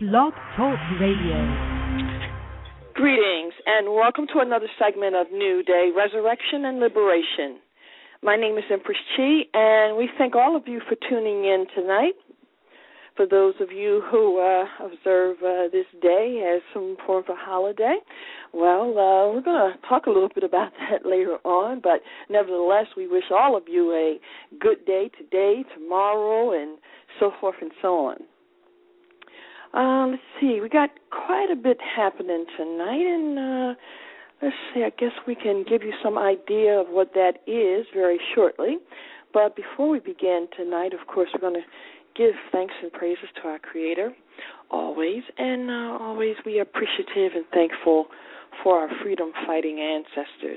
Blog Talk Radio. Greetings and welcome to another segment of New Day, Resurrection and Liberation. My name is Empress Chi, and we thank all of you for tuning in tonight. For those of you who observe this day as some form of a holiday, well, we're going to talk a little bit about that later on, but nevertheless, we wish all of you a good day today, tomorrow, and so forth and so on. Let's see, we got quite a bit happening tonight, and let's see, I guess we can give you some idea of what that is very shortly. But before we begin tonight, of course, we're going to give thanks and praises to our Creator, always, and always we are appreciative and thankful for our freedom-fighting ancestors.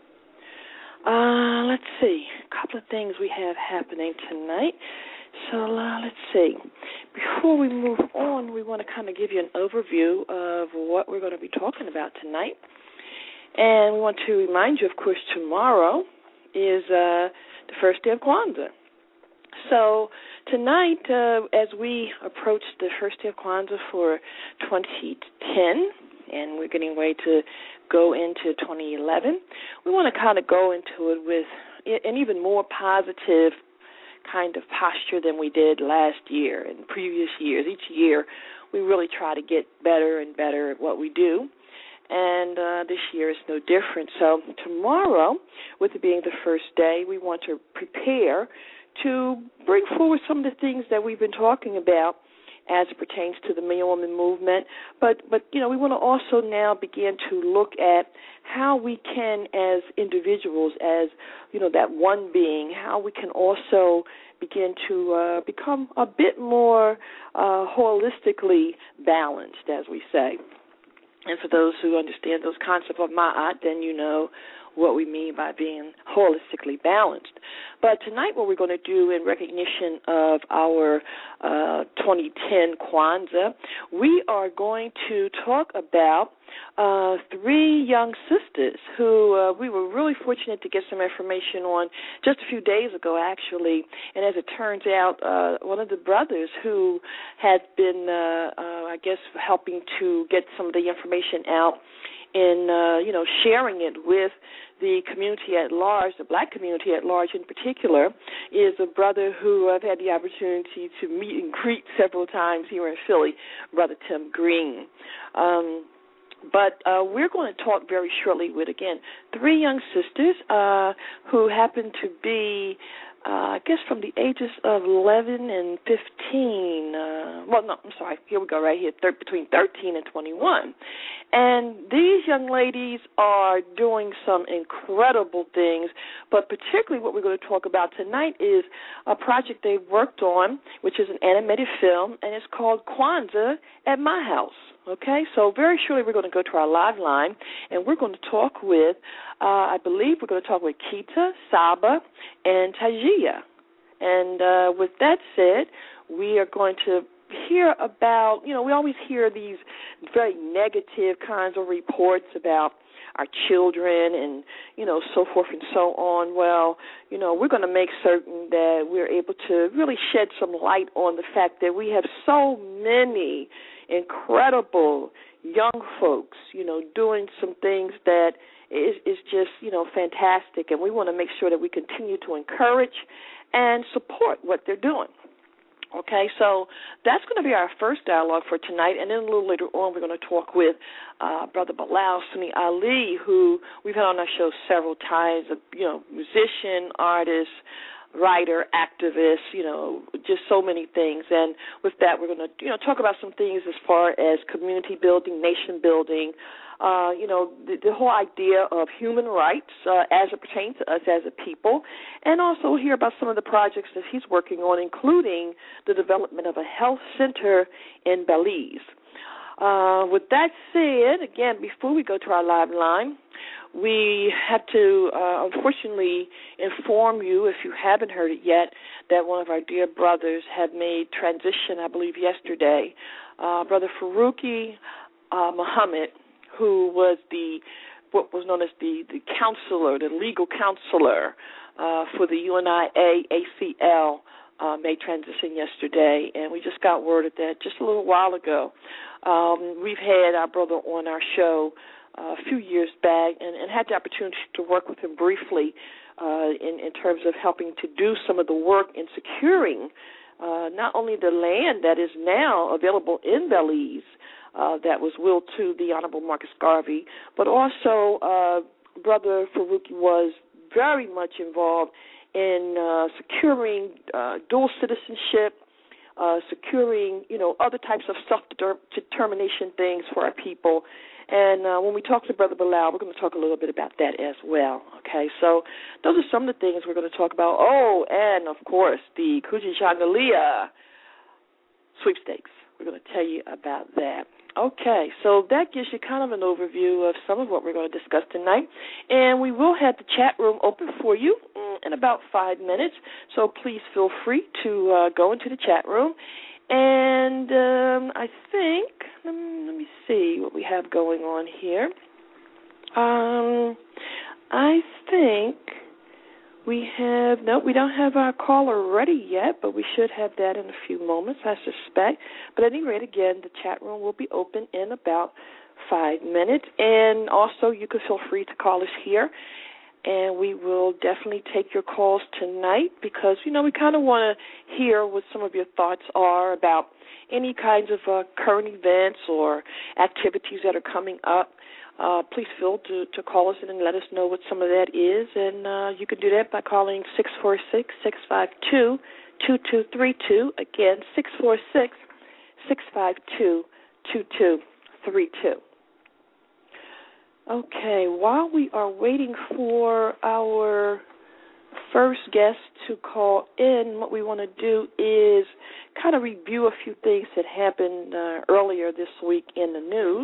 Let's see, a couple of things we have happening tonight. So let's see. Before we move on, we want to kind of give you an overview of what we're going to be talking about tonight. And we want to remind you, of course, tomorrow is the first day of Kwanzaa. So tonight, as we approach the first day of Kwanzaa for 2010, and we're getting ready to go into 2011, we want to kind of go into it with an even more positive kind of posture than we did last year and previous years. Each year, we really try to get better and better at what we do. And this year is no different. So tomorrow, with it being the first day, we want to prepare to bring forward some of the things that we've been talking about as it pertains to the Million Woman Movement. But you know, we want to also now begin to look at how we can, as individuals, as, you know, that one being, how we can also begin to become a bit more holistically balanced, as we say. And for those who understand those concepts of Ma'at, then you know what we mean by being holistically balanced. But tonight what we're going to do in recognition of our 2010 Kwanzaa, we are going to talk about three young sisters who we were really fortunate to get some information on just a few days ago, actually. And as it turns out, one of the brothers who had been, I guess, helping to get some of the information out in, sharing it with the community at large, the black community at large in particular, is a brother who I've had the opportunity to meet and greet several times here in Philly, Brother Tim Green. But we're going to talk very shortly with, again, three young sisters who happen to be, I guess, from the ages of 11 and 15. Here we go, right here, between 13 and 21. And these young ladies are doing some incredible things, but particularly what we're going to talk about tonight is a project they've worked on, which is an animated film, and it's called Kwanzaa at My House. Okay, so very shortly we're going to go to our live line, and we're going to talk with, I believe we're going to talk with Kita, Saba, and Tajia. And with that said, we are going to hear about, we always hear these very negative kinds of reports about our children and, so forth and so on. Well, we're going to make certain that we're able to really shed some light on the fact that we have so many incredible young folks, doing some things that is just, fantastic. And we want to make sure that we continue to encourage and support what they're doing. Okay, so that's going to be our first dialogue for tonight, and then a little later on we're going to talk with Brother Bilal Sunni Ali, who we've had on our show several times, musician, artist, writer, activist, just so many things. And with that, we're going to, talk about some things as far as community building, nation building, the whole idea of human rights as it pertains to us as a people, and also hear about some of the projects that he's working on, including the development of a health center in Belize. With that said, again, before we go to our live line, we have to, unfortunately, inform you, if you haven't heard it yet, that one of our dear brothers had made transition, I believe, yesterday. Brother Faruqi Muhammad, who was what was known as the counselor, the legal counselor for the UNIA ACL made transition yesterday, and we just got word of that just a little while ago. We've had our brother on our show a few years back and had the opportunity to work with him briefly in terms of helping to do some of the work in securing not only the land that is now available in Belize that was willed to the Honorable Marcus Garvey, but also Brother Faruqi was very much involved in securing dual citizenship, securing, other types of self-determination things for our people. And when we talk to Brother Bilal, we're going to talk a little bit about that as well, okay? So those are some of the things we're going to talk about. Oh, and, of course, the Kuji Changalia sweepstakes. We're going to tell you about that. Okay, so that gives you kind of an overview of some of what we're going to discuss tonight. And we will have the chat room open for you in about 5 minutes, so please feel free to go into the chat room. And I think, let me see what we have going on here. I think we don't have our caller ready yet, but we should have that in a few moments, I suspect. But at any rate, again, the chat room will be open in about 5 minutes. And also, you can feel free to call us here, and we will definitely take your calls tonight because, we kind of want to hear what some of your thoughts are about any kinds of current events or activities that are coming up. Please feel to call us in and let us know what some of that is. And you can do that by calling 646-652-2232. Again, 646-652-2232. Okay, while we are waiting for our first guest to call in, what we want to do is kind of review a few things that happened earlier this week in the news.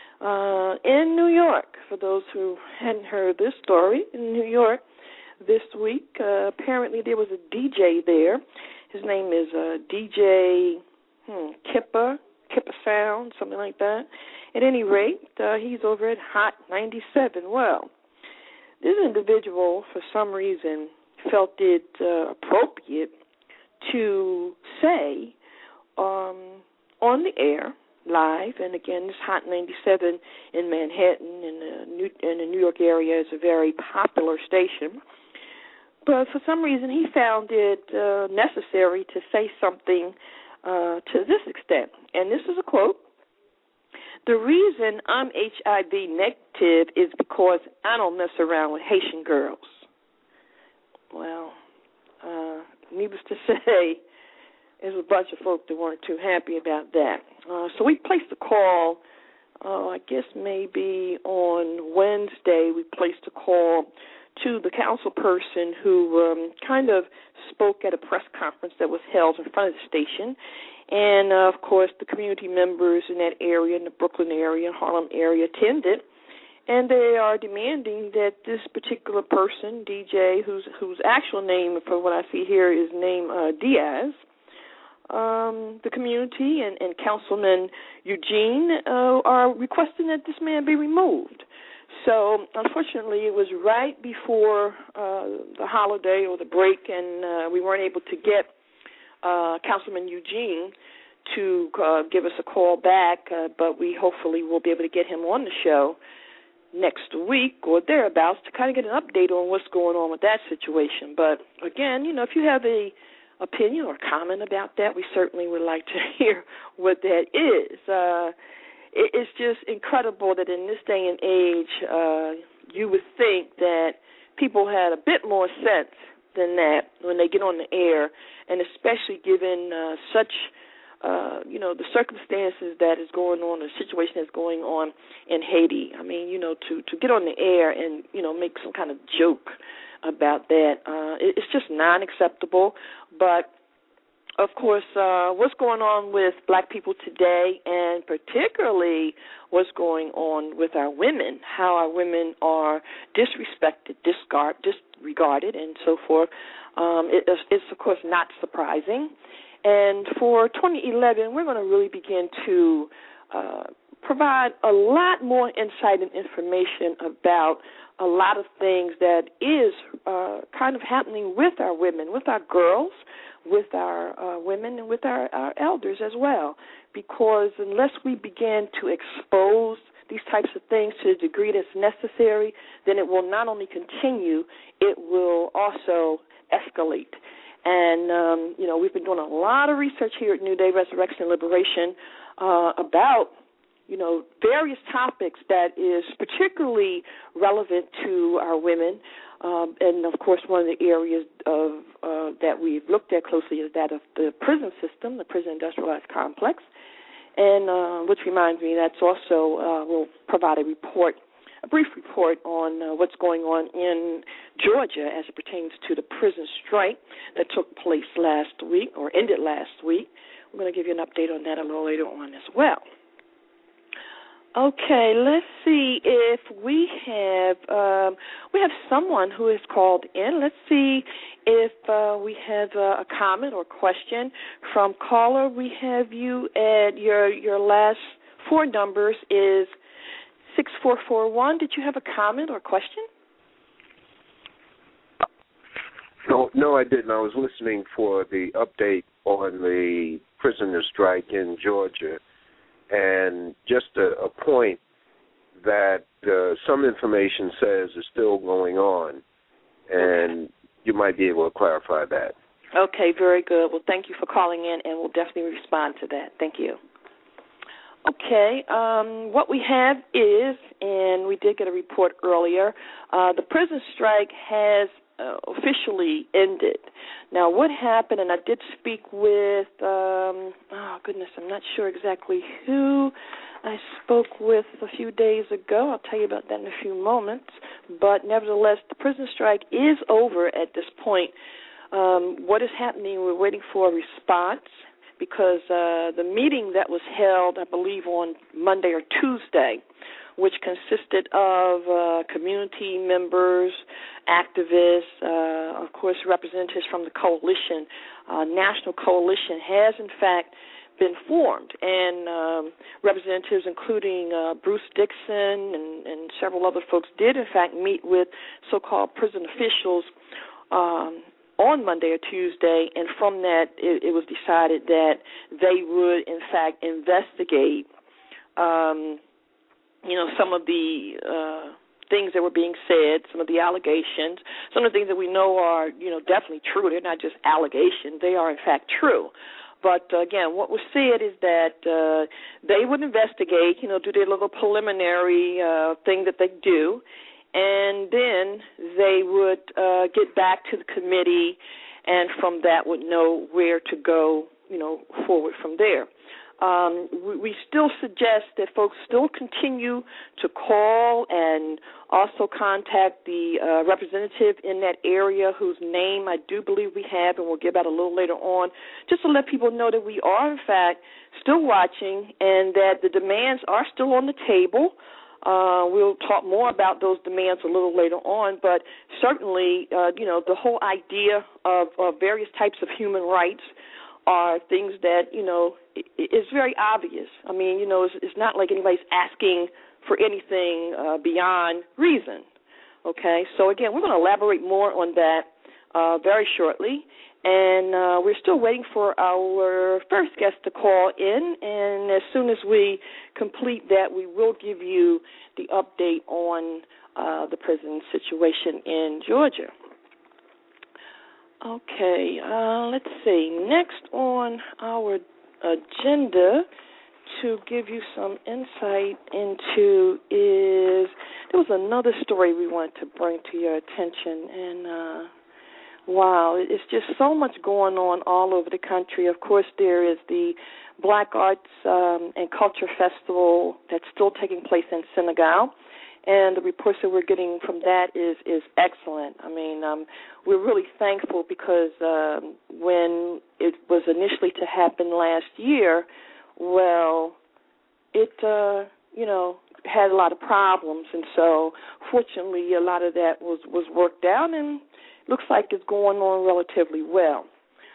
In New York, for those who hadn't heard this story, in New York this week, apparently there was a DJ there. His name is DJ Kipper Sound, something like that. At any rate, he's over at Hot 97. Well, this individual, for some reason, felt it appropriate to say on the air, live, and again, this Hot 97 in Manhattan in the New York area is a very popular station. But for some reason, he found it necessary to say something to this extent. And this is a quote. "The reason I'm HIV negative is because I don't mess around with Haitian girls." Well, needless to say, there's a bunch of folk that weren't too happy about that. So we placed a call, I guess maybe on Wednesday, we placed a call to the council person who kind of spoke at a press conference that was held in front of the station. And, of course, the community members in that area, in the Brooklyn area, Harlem area, attended. And they are demanding that this particular person, DJ, whose actual name, for what I see here, is named Diaz, the community and Councilman Eugene are requesting that this man be removed. So, unfortunately, it was right before the holiday or the break, and we weren't able to get Councilman Eugene to give us a call back, but we hopefully will be able to get him on the show next week or thereabouts to kind of get an update on what's going on with that situation. But, again, if you have a opinion or comment about that, we certainly would like to hear what that is. It's just incredible that in this day and age, you would think that people had a bit more sense than that when they get on the air, and especially given such, the circumstances that is going on, the situation that's going on in Haiti. I mean, to get on the air and, make some kind of joke about that, it's just non-acceptable. But, of course, what's going on with black people today, and particularly what's going on with our women, how our women are disrespected, disregarded, and so forth, it's, of course, not surprising. And for 2011, we're going to really begin to provide a lot more insight and information about a lot of things that is kind of happening with our women, with our girls, with our women, and with our elders as well. Because unless we begin to expose these types of things to the degree that's necessary, then it will not only continue, it will also escalate. And, we've been doing a lot of research here at New Day Resurrection and Liberation about, various topics that is particularly relevant to our women. And, of course, one of the areas that we've looked at closely is that of the prison system, the prison industrialized complex, and which reminds me that's also we'll provide a brief report on what's going on in Georgia as it pertains to the prison strike that took place last week or ended last week. I'm going to give you an update on that a little later on as well. Okay, let's see if we have someone who has called in. Let's see if we have a comment or question from caller. We have you at your last four numbers is 6441. Did you have a comment or question? No, I didn't. I was listening for the update on the prisoner strike in Georgia. And just a point that some information says is still going on, and you might be able to clarify that. Okay, very good. Well, thank you for calling in, and we'll definitely respond to that. Thank you. Okay, what we have is, and we did get a report earlier, the prison strike has officially ended. Now, what happened, and I did speak with, I'm not sure exactly who I spoke with a few days ago. I'll tell you about that in a few moments. But nevertheless, the prison strike is over at this point. What is happening, we're waiting for a response because the meeting that was held, I believe, on Monday or Tuesday, which consisted of community members, activists, of course, representatives from the coalition. National coalition has, in fact, been formed, and representatives including Bruce Dixon and several other folks did, in fact, meet with so-called prison officials on Monday or Tuesday, and from that it was decided that they would, in fact, investigate some of the things that were being said, some of the allegations, some of the things that we know are, definitely true. They're not just allegations. They are, in fact, true. But, again, what was said is that they would investigate, do their little preliminary thing that they do, and then they would get back to the committee, and from that would know where to go, forward from there. We still suggest that folks still continue to call and also contact the representative in that area whose name I do believe we have, and we'll give out a little later on, just to let people know that we are, in fact, still watching and that the demands are still on the table. We'll talk more about those demands a little later on, but certainly, the whole idea of various types of human rights are things that, is very obvious. I mean, it's not like anybody's asking for anything beyond reason, okay? So, again, we're going to elaborate more on that very shortly, and we're still waiting for our first guest to call in, and as soon as we complete that, we will give you the update on the prison situation in Georgia. Okay, let's see. Next on our agenda to give you some insight into is there was another story we wanted to bring to your attention, and wow, it's just so much going on all over the country. Of course, there is the Black Arts and Culture Festival that's still taking place in Senegal. And the reports that we're getting from that is excellent. I mean, we're really thankful because when it was initially to happen last year, well, it, had a lot of problems. And so, fortunately, a lot of that was worked out and looks like it's going on relatively well.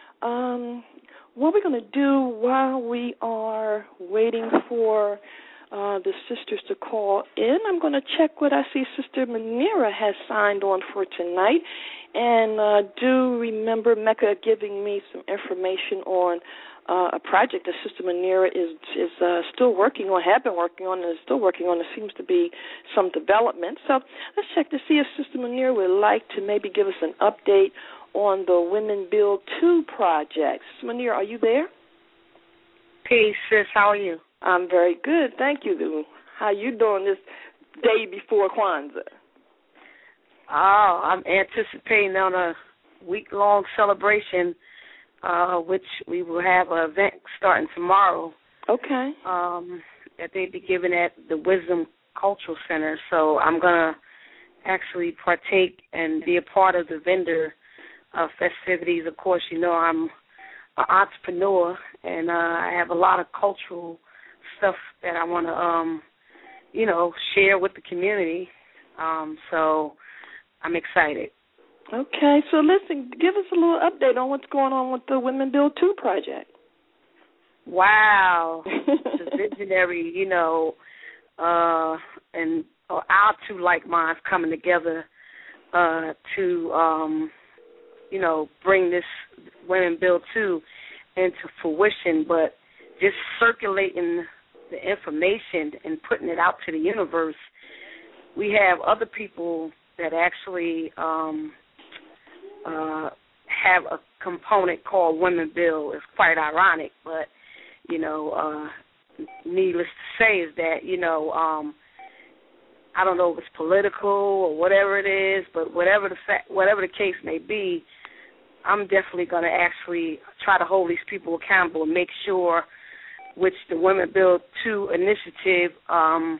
What we're going to do while we are waiting for the sisters to call in. I'm going to check what I see Sister Manira has signed on for tonight. And do remember Mecca giving me some information on a project that Sister Manira is still working on, have been working on, and is still working on. There seems to be some development. So let's check to see if Sister Manira would like to maybe give us an update on the Women Build 2 project. Sister Manira, are you there? Peace, sis. How are you? I'm very good, thank you. How you doing this day before Kwanzaa? Oh, I'm anticipating on a week-long celebration, which we will have an event starting tomorrow. Okay. That they be giving at the Wisdom Cultural Center. So I'm going to actually partake and be a part of the vendor festivities. Of course, you know I'm an entrepreneur, and I have a lot of cultural stuff that I want to, share with the community. So I'm excited. Okay, so listen, give us a little update on what's going on with the Women Build 2 project. Wow. It's a visionary, and our two like minds coming together to, bring this Women Build 2 into fruition, but just circulating the information and putting it out to the universe. We have other people that actually have a component called Women Build. It's quite ironic, but, needless to say is that, I don't know if it's political or whatever it is, but whatever the case may be, I'm definitely going to actually try to hold these people accountable and make sure, which the Women Build 2 initiative, our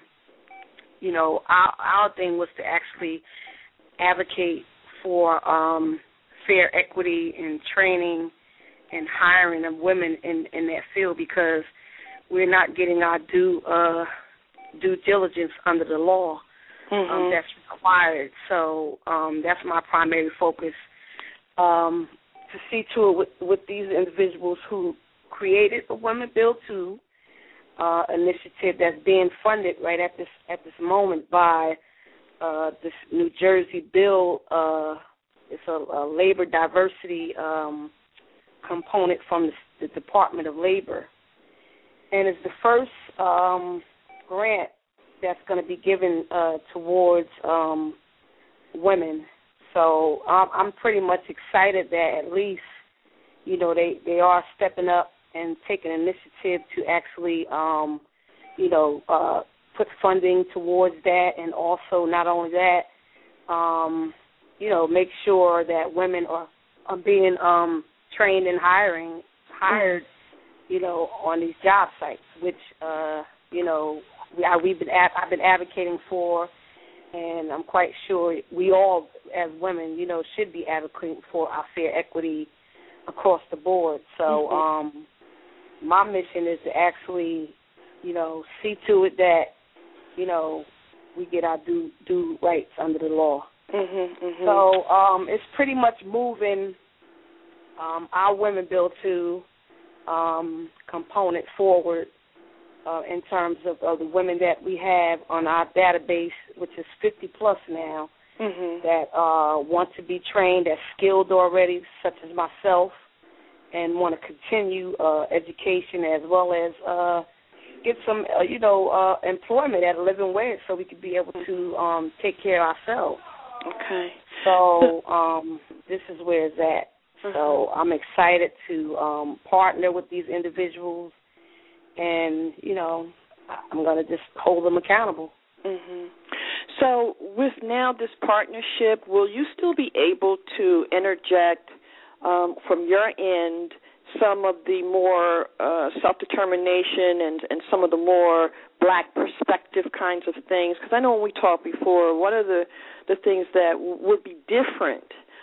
thing was to actually advocate for fair equity and training and hiring of women in that field, because we're not getting our due diligence under the law that's required. So that's my primary focus, to see to it with these individuals who created the Women Build 2 initiative that's being funded right at this moment by this New Jersey bill. It's a labor diversity component from the Department of Labor, and it's the first grant that's going to be given towards women. So I'm pretty much excited that at least, they are stepping up and taking initiative to actually, put funding towards that, and also not only that, make sure that women are being trained and hired, on these job sites, which, I've been advocating for, and I'm quite sure we all as women, should be advocating for our fair equity across the board. So my mission is to actually, see to it that, we get our due rights under the law. So it's pretty much moving our Women Build 2 component forward in terms of the women that we have on our database, which is 50 plus now, that want to be trained, that's skilled already, such as myself, and want to continue education as well as get some, employment at a living wage so we could be able to take care of ourselves. Okay. So this is where it's at. So I'm excited to partner with these individuals, and, I'm going to just hold them accountable. So with now this partnership, will you still be able to interject from your end some of the more self-determination and some of the more black perspective kinds of things? Because I know when we talked before, one of the things that would be different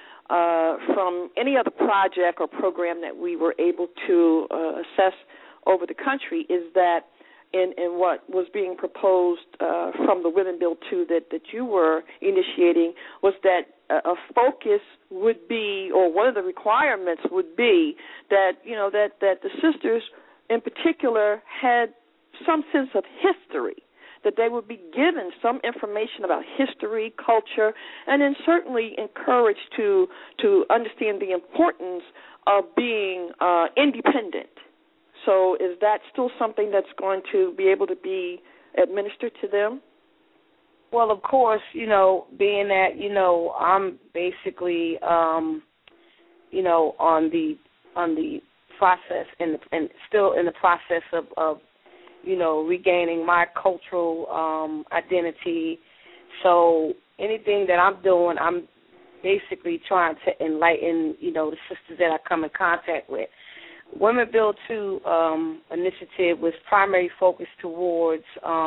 from any other project or program that we were able to assess over the country is that in what was being proposed from the Women Build 2 that you were initiating was that a focus would be, or one of the requirements would be that, that the sisters in particular had some sense of history, that they would be given some information about history, culture, and then certainly encouraged to understand the importance of being independent. So is that still something that's going to be able to be administered to them? Well, of course, being that, I'm basically, on the process and still in the process of regaining my cultural identity. So anything that I'm doing, I'm basically trying to enlighten, the sisters that I come in contact with. Women Build 2 initiative was primarily focused towards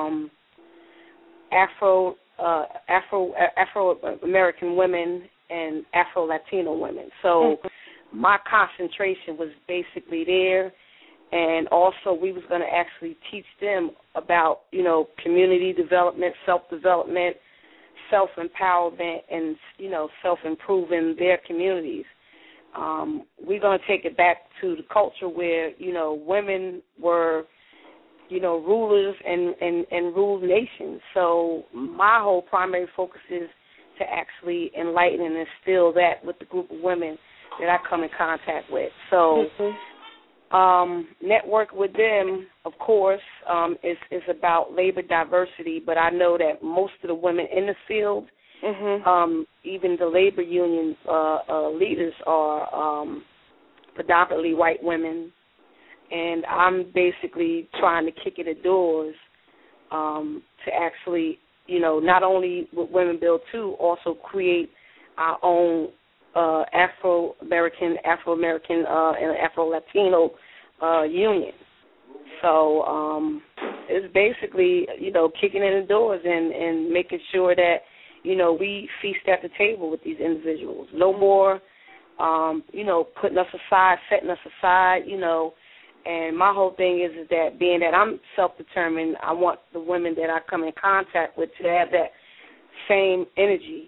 Afro-American women and Afro-Latino women. So my concentration was basically there, and also we was going to actually teach them about, community development, self-development, self-empowerment, and, self-improving their communities. We're going to take it back to the culture where, women were, rulers and ruled nations. So my whole primary focus is to actually enlighten and instill that with the group of women that I come in contact with. So network with them, of course, is about labor diversity, but I know that most of the women in the field, even the labor union leaders are predominantly white women, and I'm basically trying to kick it indoors to actually, not only with Women Build 2, also create our own Afro-American, and Afro-Latino union. So it's basically, kicking it indoors and making sure that, we feast at the table with these individuals. No more, putting us aside, setting us aside, And my whole thing is that being that I'm self-determined, I want the women that I come in contact with to have that same energy.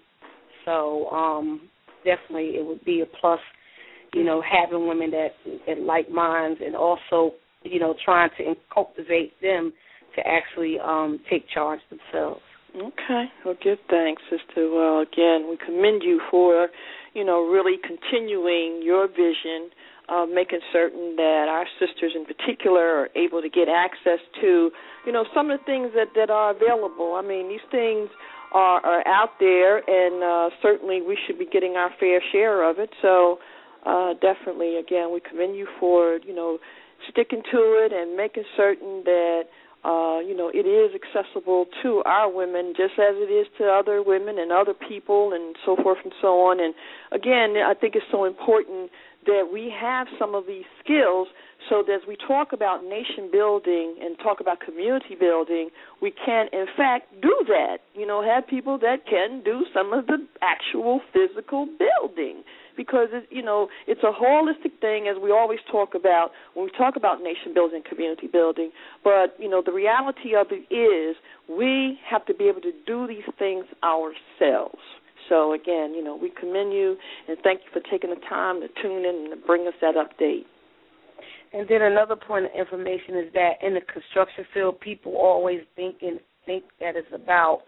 So definitely it would be a plus, having women that like minds, and also, trying to cultivate them to actually take charge themselves. Okay. Well, give thanks, Sister. Well, again, we commend you for, really continuing your vision of making certain that our sisters in particular are able to get access to, some of the things that are available. I mean, these things are out there, and certainly we should be getting our fair share of it. So definitely, again, we commend you for, sticking to it and making certain that, it is accessible to our women just as it is to other women and other people and so forth and so on. And, again, I think it's so important that we have some of these skills so that as we talk about nation building and talk about community building, we can, in fact, do that, have people that can do some of the actual physical building. Because, it's a holistic thing, as we always talk about when we talk about nation building, community building. But, the reality of it is we have to be able to do these things ourselves. So, again, we commend you and thank you for taking the time to tune in and bring us that update. And then another point of information is that in the construction field, people always think that it's about,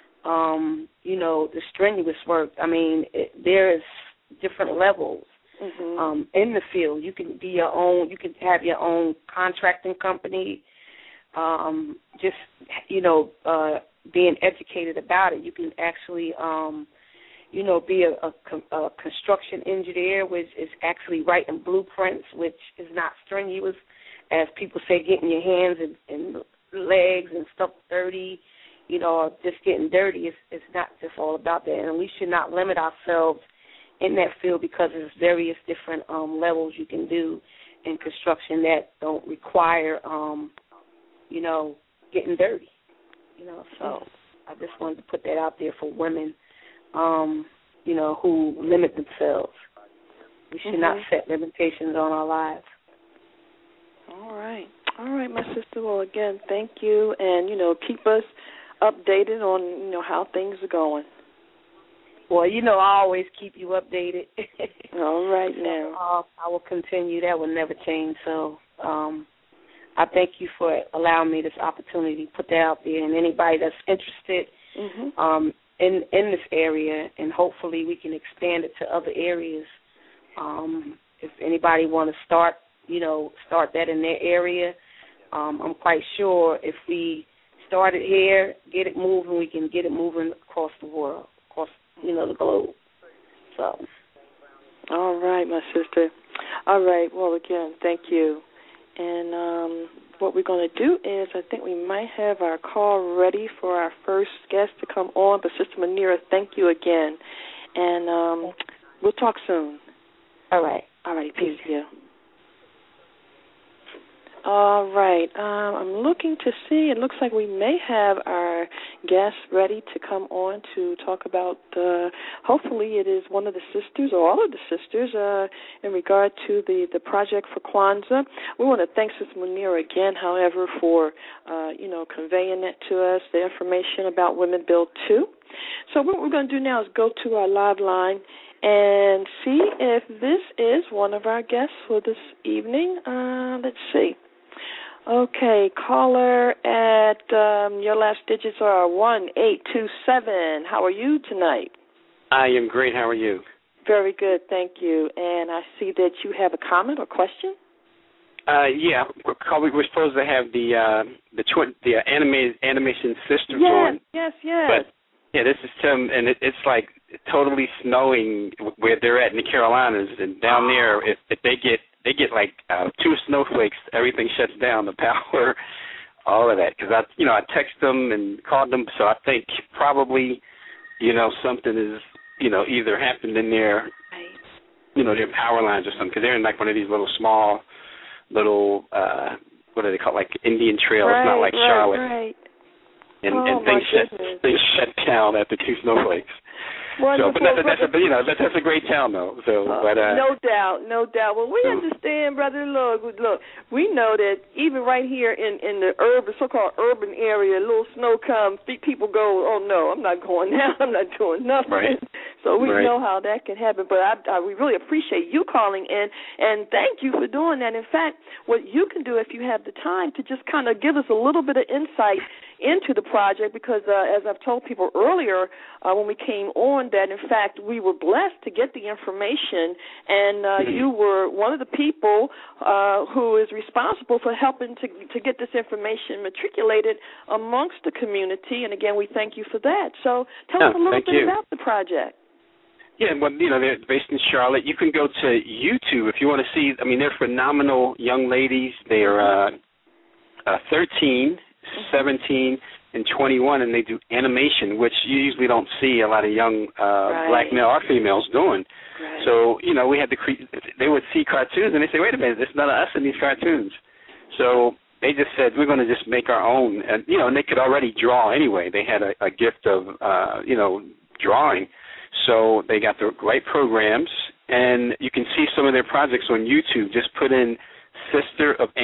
the strenuous work. I mean, there is different levels in the field. You can be your own. You can have your own contracting company. Just being educated about it, you can actually be a construction engineer, which is actually writing blueprints, which is not strenuous, as people say, getting your hands and legs and stuff dirty, or just getting dirty. It's not just all about that, and we should not limit ourselves in that field because there's various different levels you can do in construction that don't require, getting dirty. So I just wanted to put that out there for women, who limit themselves. We should not set limitations on our lives. All right, my sister. Well, again, thank you, and, keep us updated on, how things are going. Well, I always keep you updated. All right now. I will continue. That will never change. So I thank you for allowing me this opportunity to put that out there, and anybody that's interested in this area, and hopefully we can expand it to other areas. If anybody want to start that in their area, I'm quite sure if we start it here, get it moving, we can get it moving across the world, across the globe. So. All right, my sister. All right. Well, again, thank you. And what we're going to do is I think we might have our call ready for our first guest to come on. But Sister Munira, thank you again. And we'll talk soon. All right. All right. Peace to you. All right. I'm looking to see. It looks like we may have our guest ready to come on to talk about, hopefully it is one of the sisters or all of the sisters in regard to the project for Kwanzaa. We want to thank Sister Munira again, however, for, conveying that to us, the information about Women Build 2. So what we're going to do now is go to our live line and see if this is one of our guests for this evening. Let's see. Okay, caller at your last digits are 1827. How are you tonight? I am great. How are you? Very good, thank you. And I see that you have a comment or question. Yeah, we're supposed to have the animation sisters on. Yes. But yeah, this is Tim, and it's like totally snowing where they're at in the Carolinas, and down there, if they get like 2 snowflakes, everything shuts down, the power, all of that. Because I text them and called them, so I think probably, something is, either happened in their, their power lines or something. Because they're in like one of these small, what do they call it, like Indian Trail. It's not like Charlotte. Right. And things shut down after 2 snowflakes. Wonderful. So, but that's a great town, though. So, no doubt. Well, we understand, brother. Look, we know that even right here in the so-called urban area, a little snow comes, people go, oh no, I'm not going now. I'm not doing nothing. Right. So we know how that can happen. But we really appreciate you calling in, and thank you for doing that. In fact, what you can do if you have the time to just kind of give us a little bit of insight into the project, because as I've told people earlier when we came on, that in fact we were blessed to get the information, and you were one of the people who is responsible for helping to get this information matriculated amongst the community, and again we thank you for that. So tell us a little bit about the project. Yeah, well, they're based in Charlotte. You can go to YouTube if you want to see. I mean, they're phenomenal young ladies. They're 13, 17, and 21, and they do animation, which you usually don't see a lot of young black male or females doing. Right. So, we had to they would see cartoons, and they say, wait a minute, there's none of us in these cartoons. So they just said, we're going to just make our own. And, and they could already draw anyway. They had a gift of, drawing. So they got the right programs, and you can see some of their projects on YouTube. Just put in Sisters of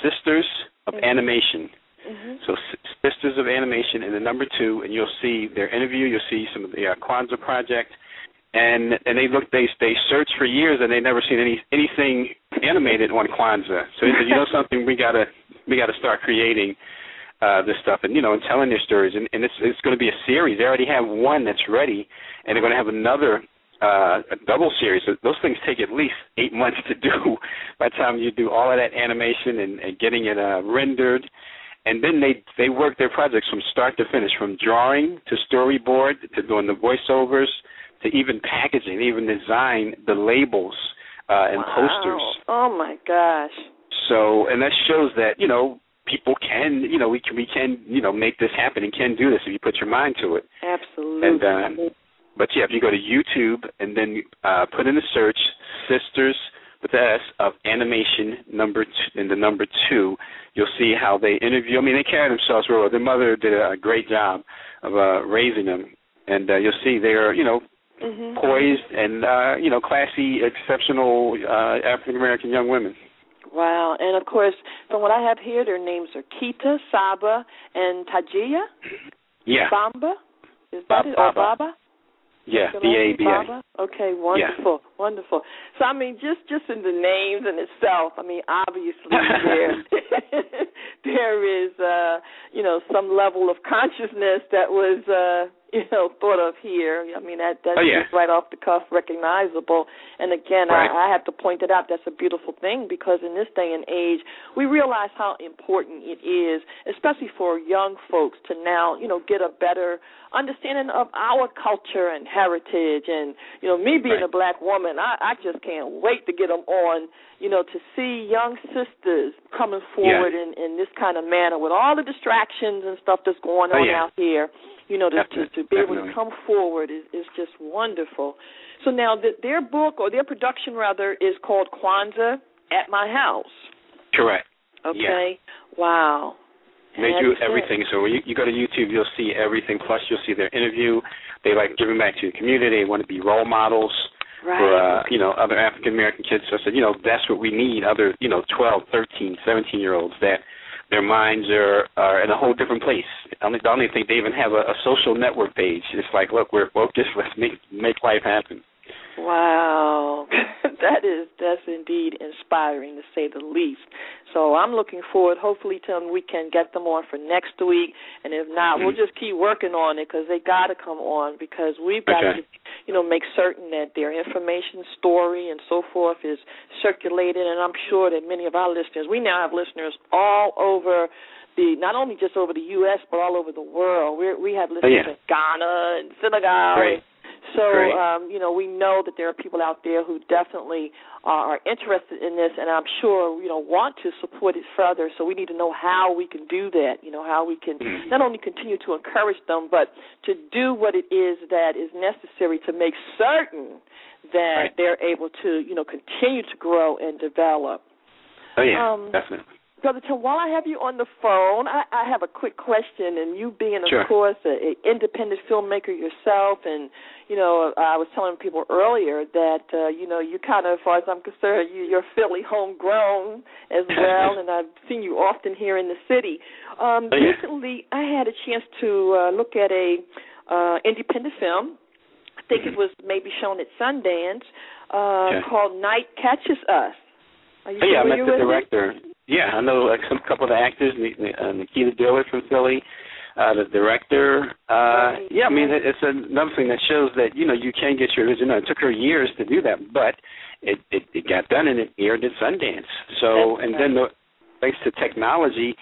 Animation. Mm-hmm. So Sisters of Animation and the number 2, and you'll see their interview. You'll see some of the Kwanzaa project, and they searched for years, and they never seen anything animated on Kwanzaa. So they said, something, we gotta start creating this stuff, and and telling their stories, and it's going to be a series. They already have one that's ready, and they're going to have another a double series. So those things take at least 8 months to do by the time you do all of that animation and getting it rendered. And then they work their projects from start to finish, from drawing to storyboard to doing the voiceovers to even packaging, even design the labels and posters. Oh, my gosh. So, and that shows that, people can, we can, make this happen and can do this if you put your mind to it. Absolutely. And, but, yeah, if you go to YouTube and then put in the search, Sisters with the S of Animation and the number 2, you'll see how they interview. I mean, they carry themselves real well. Their mother did a great job of raising them. And you'll see they're, poised and, classy, exceptional African-American young women. Wow. And, of course, from what I have here, their names are Kita, Saba, and Tajia? Yeah. Bamba? Is that it? Or Baba? Yeah, B-A-B-A. Okay, wonderful, wonderful. So, I mean, just in the names in itself, I mean, obviously there is, some level of consciousness that was, thought of here. I mean, that's just right off the cuff, recognizable. And again, right. I have to point it out. That's a beautiful thing because in this day and age, we realize how important it is, especially for young folks, to now, get a better understanding of our culture and heritage. And, me being a black woman, I just can't wait to get them on, to see young sisters coming forward in this kind of manner with all the distractions and stuff that's going on out here. To be able to come forward is just wonderful. So now their book, or their production rather, is called Kwanzaa at My House. Correct. Okay. Yeah. Wow. They do everything. So when you go to YouTube, you'll see everything. Plus, you'll see their interview. They like giving back to the community. They want to be role models for, other African-American kids. So I said, that's what we need, other, 12, 13, 17-year-olds that their minds are in a whole different place. I don't even think they even have a social network page. It's like, look, we're focused. Let's make life happen. Wow. That's indeed inspiring, to say the least. So I'm looking forward, hopefully, till we can get them on for next week. And if not, we'll just keep working on it because they got to come on because we've got to, make certain that their information, story, and so forth is circulated. And I'm sure that many of our listeners, we now have listeners all over not only just over the U.S., but all over the world. We have listeners in Ghana and Senegal. Great. So, we know that there are people out there who definitely are interested in this, and I'm sure, want to support it further. So we need to know how we can do that, how we can not only continue to encourage them, but to do what it is that is necessary to make certain that they're able to, continue to grow and develop. Oh, yeah, definitely. Brother Tim, while I have you on the phone, I have a quick question, and you being, of course, an independent filmmaker yourself, and, I was telling people earlier that, you kind of, as far as I'm concerned, you're Philly homegrown as well, and I've seen you often here in the city. Recently, I had a chance to look at a independent film. I think it was maybe shown at Sundance, called Night Catches Us. Are you I met the director. Yeah, I know a couple of the actors, Nikita Dillard from Philly, the director. I mean, it's another thing that shows that, you can get your vision. It took her years to do that, but it got done and it aired at Sundance. So, then thanks to technology,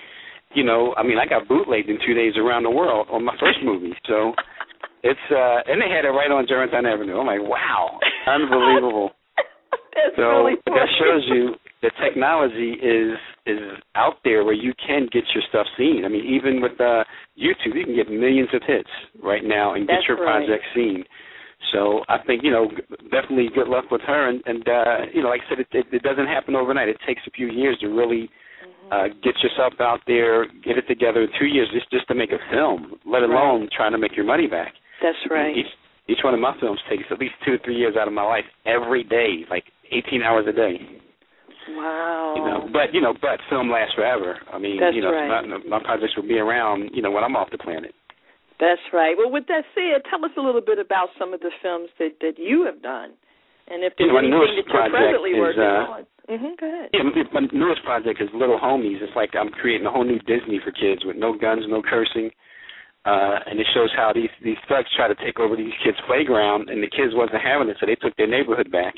I got bootlegged in 2 days around the world on my first movie. So it's, and they had it right on Germantown Avenue. I'm like, wow, unbelievable. That's really funny. That shows you the technology is out there where you can get your stuff seen. I mean, even with YouTube, you can get millions of hits right now and get your project seen. So I think, definitely good luck with her. And like I said, it doesn't happen overnight. It takes a few years to really get yourself out there, get it together. 2 years just to make a film, let alone trying to make your money back. That's right. Each one of my films takes at least 2 or 3 years out of my life every day, like 18 hours a day. Wow. But film lasts forever. I mean, my projects will be around, when I'm off the planet. That's right. Well, with that said, tell us a little bit about some of the films that you have done, and if there's anything that you're presently working on. Go ahead. Yeah, my newest project is Little Homies. It's like I'm creating a whole new Disney for kids with no guns, no cursing. And it shows how these thugs try to take over these kids' playground, and the kids wasn't having it, so they took their neighborhood back.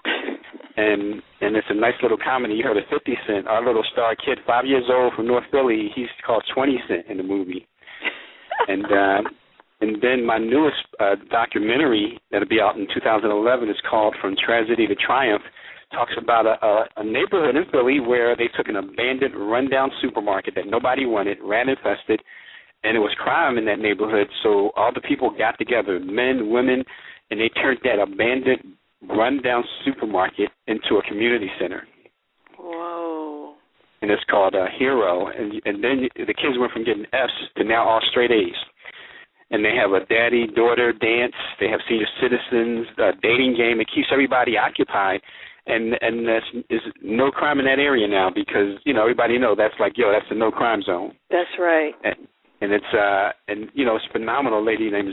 And it's a nice little comedy. You heard of 50 Cent, our little star kid, 5 years old from North Philly. He's called 20 Cent in the movie. And then my newest documentary that'll be out in 2011 is called From Tragedy to Triumph. Talks about a neighborhood in Philly where they took an abandoned, rundown supermarket that nobody wanted, rat-infested, and it was crime in that neighborhood. So all the people got together, men, women, and they turned that abandoned, run-down supermarket into a community center. Whoa. And it's called Hero. And then the kids went from getting Fs to now all straight A's. And they have a daddy-daughter dance. They have senior citizens, a dating game. It keeps everybody occupied. And there's no crime in that area now because, everybody knows that's like, that's a no-crime zone. That's right. And it's it's a phenomenal lady named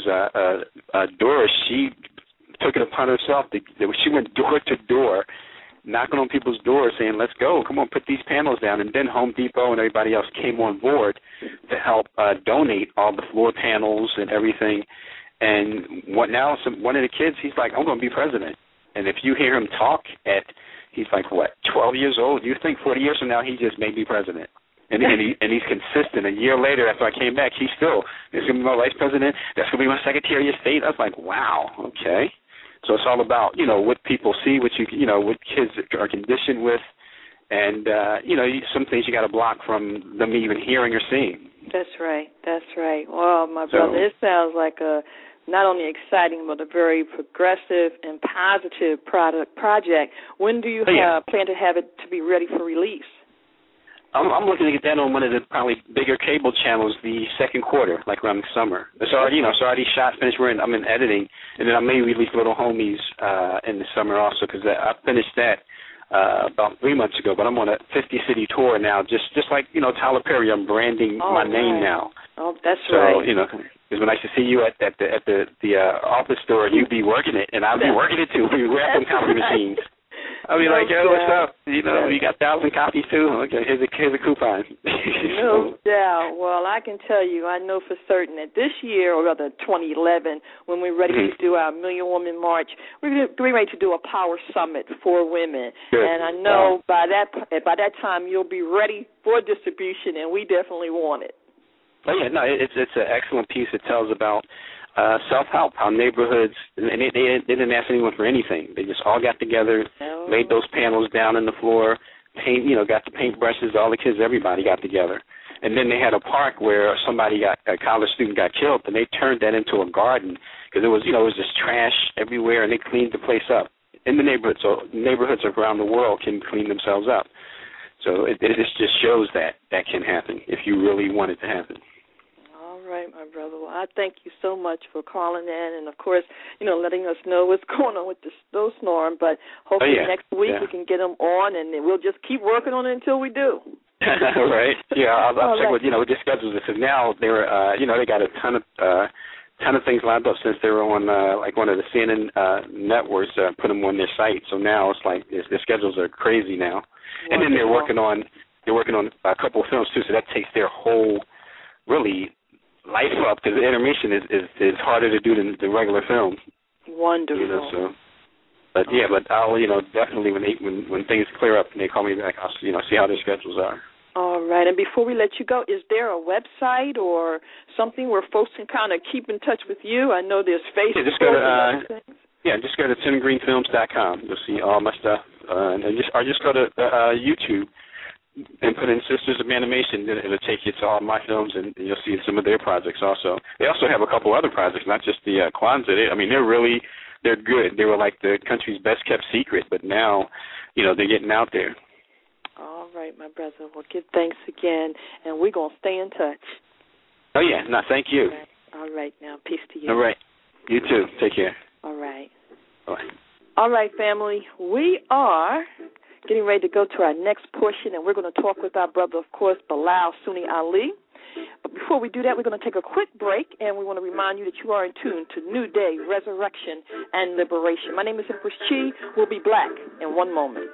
Doris. She took it upon herself. She went door to door, knocking on people's doors saying, let's go, come on, put these panels down. And then Home Depot and everybody else came on board to help donate all the floor panels and everything. And one of the kids, he's like, I'm going to be president. And if you hear him talk he's like, 12 years old? You think 40 years from now he just may be president? And he's consistent. A year later, after I came back, he's still, there's going to be my vice president, that's going to be my Secretary of State. I was like, wow, okay. So it's all about, what people see, what kids are conditioned with, and, some things you got to block from them even hearing or seeing. That's right. Well, my brother, it sounds like not only exciting, but a very progressive and positive project. When do you plan to have it to be ready for release? I'm looking to get that on one of the probably bigger cable channels the second quarter, like around the summer. It's already, it's already shot, finished. I'm in editing, and then I may release Little Homies in the summer also, because I finished that about 3 months ago. But I'm on a 50-city tour now, just like Tyler Perry. I'm branding my name now. Oh, that's right. So it's nice to see you at the office store. You be working it, and I'll be working it too. We wrap them copy machines. I'll be like, yo, what's up? You got 1,000 copies too? Okay, here's a coupon. No doubt. Well, I can tell you, I know for certain that this year, or rather 2011, when we're ready to do our Million Woman March, we're ready to do a power summit for women. Good. And I know by that time you'll be ready for distribution, and we definitely want it. Oh yeah, no, it's an excellent piece. It tells about self-help, how neighborhoods, and they didn't ask anyone for anything. They just all got together, laid those panels down on the floor, got the paintbrushes, all the kids, everybody got together. And then they had a park where a college student got killed, and they turned that into a garden, because it was just trash everywhere, and they cleaned the place up in the neighborhood. So neighborhoods around the world can clean themselves up. So it just shows that can happen if you really want it to happen. All right, my brother. Well, I thank you so much for calling in and, of course, letting us know what's going on with the snowstorm. But hopefully next week we can get them on, and we'll just keep working on it until we do. Right. Yeah, I'll check with the schedules, because now they're they got a ton of things lined up since they were on like one of the CNN networks put them on their site. So now it's like their schedules are crazy now. Wonderful. And then they're working on a couple of films too. So that takes their whole really life up, because the intermission is harder to do than the regular film. Wonderful. But I'll definitely when things clear up and they call me back, I'll see how their schedules are. All right. And before we let you go, is there a website or something where folks can kind of keep in touch with you? I know there's Facebook. Just go to timgreenfilms.com. You'll see all my stuff, and just go to YouTube and put in Sisters of Animation. It'll take you to all my films, and you'll see some of their projects also. They also have a couple other projects, not just the Kwanzaa. They're good. They were like the country's best kept secret, but now, they're getting out there. All right, my brother. Well, give thanks again, and we're going to stay in touch. Oh, yeah. No, thank you. All right. Now, peace to you. All right. You too. Take care. All right. Bye. All right, family. We are getting ready to go to our next portion, and we're going to talk with our brother, of course, Bilal Sunni Ali. But before we do that, we're going to take a quick break, and we want to remind you that you are in tune to New Day, Resurrection, and Liberation. My name is Empress Chi. We'll be back in one moment.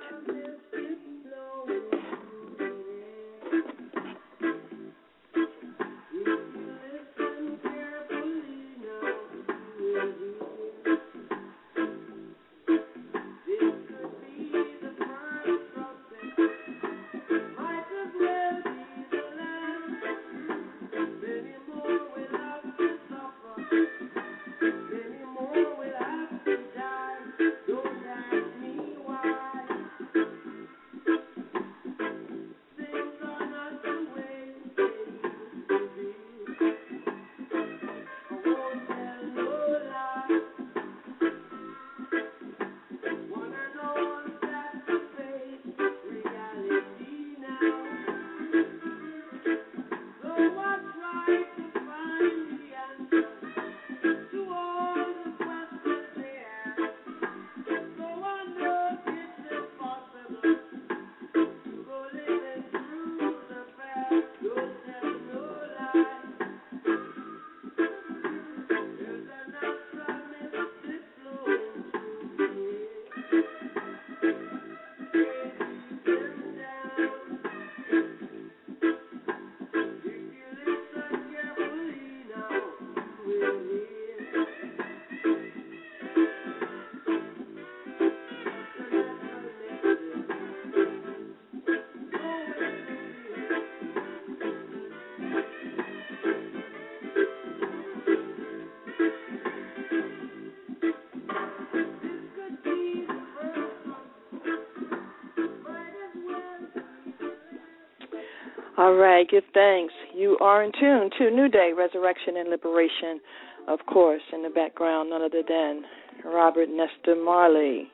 All right, give thanks. You are in tune to New Day, Resurrection and Liberation, of course, in the background, none other than Robert Nesta Marley.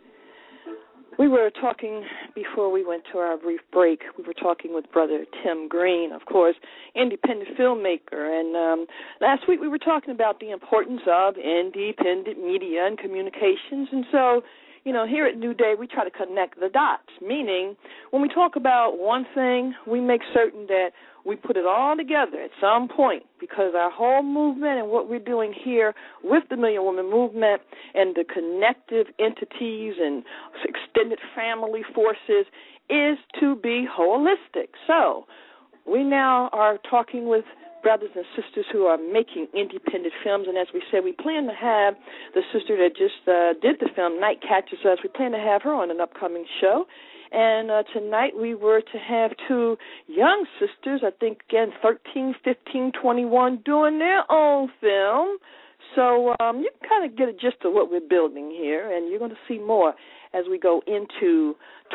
We were talking before we went to our brief break. We were talking with Brother Tim Green, of course, independent filmmaker. And last week we were talking about the importance of independent media and communications. And so, you know, here at New Day we try to connect the dots, meaning when we talk about one thing, we make certain that we put it all together at some point, because our whole movement and what we're doing here with the Million Woman Movement and the connective entities and extended family forces is to be holistic. So we now are talking with brothers and sisters who are making independent films, and as we said, we plan to have the sister that just did the film, Night Catches Us, we plan to have her on an upcoming show. And tonight we were to have two young sisters, I think, again, 13, 15, 21, doing their own film. So you can kind of get a gist of what we're building here, and you're going to see more as we go into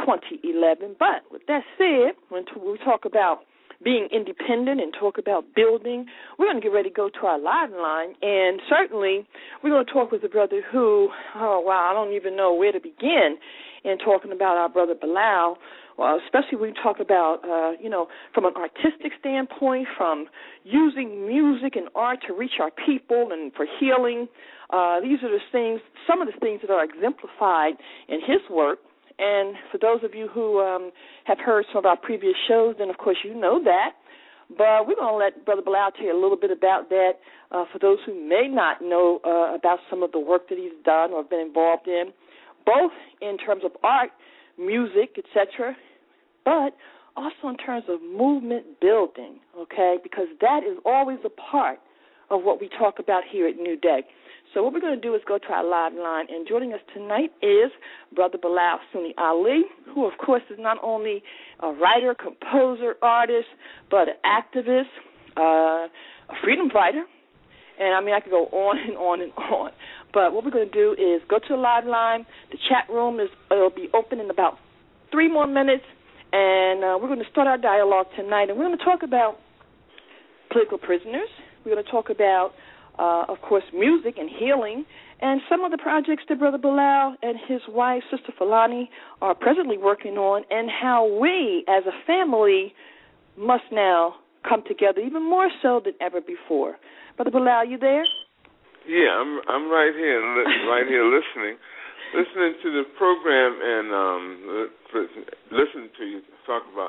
2011. But with that said, when we talk about being independent and talk about building, we're going to get ready to go to our live line, and certainly we're going to talk with a brother who, oh, wow, I don't even know where to begin in talking about our brother Bilal, especially when we talk about, from an artistic standpoint, from using music and art to reach our people and for healing. These are the things, some of the things that are exemplified in his work. And for those of you who have heard some of our previous shows, then, of course, you know that. But we're going to let Brother Bilal tell you a little bit about that for those who may not know about some of the work that he's done or been involved in, both in terms of art, music, etc., but also in terms of movement building, okay, because that is always a part of what we talk about here at New Day. So what we're going to do is go to our live line, and joining us tonight is Brother Bilal Sunni Ali, who, of course, is not only a writer, composer, artist, but an activist, a freedom fighter, and, I mean, I could go on and on and on. But what we're going to do is go to the live line. The chat room will be open in about 3 more minutes, and we're going to start our dialogue tonight. And we're going to talk about political prisoners. We're going to talk about, of course, music and healing, and some of the projects that Brother Bilal and his wife, Sister Falani, are presently working on, and how we, as a family, must now come together even more so than ever before. Brother Bilal, you there? Yeah, I'm right here listening to the program, and listening to you talk about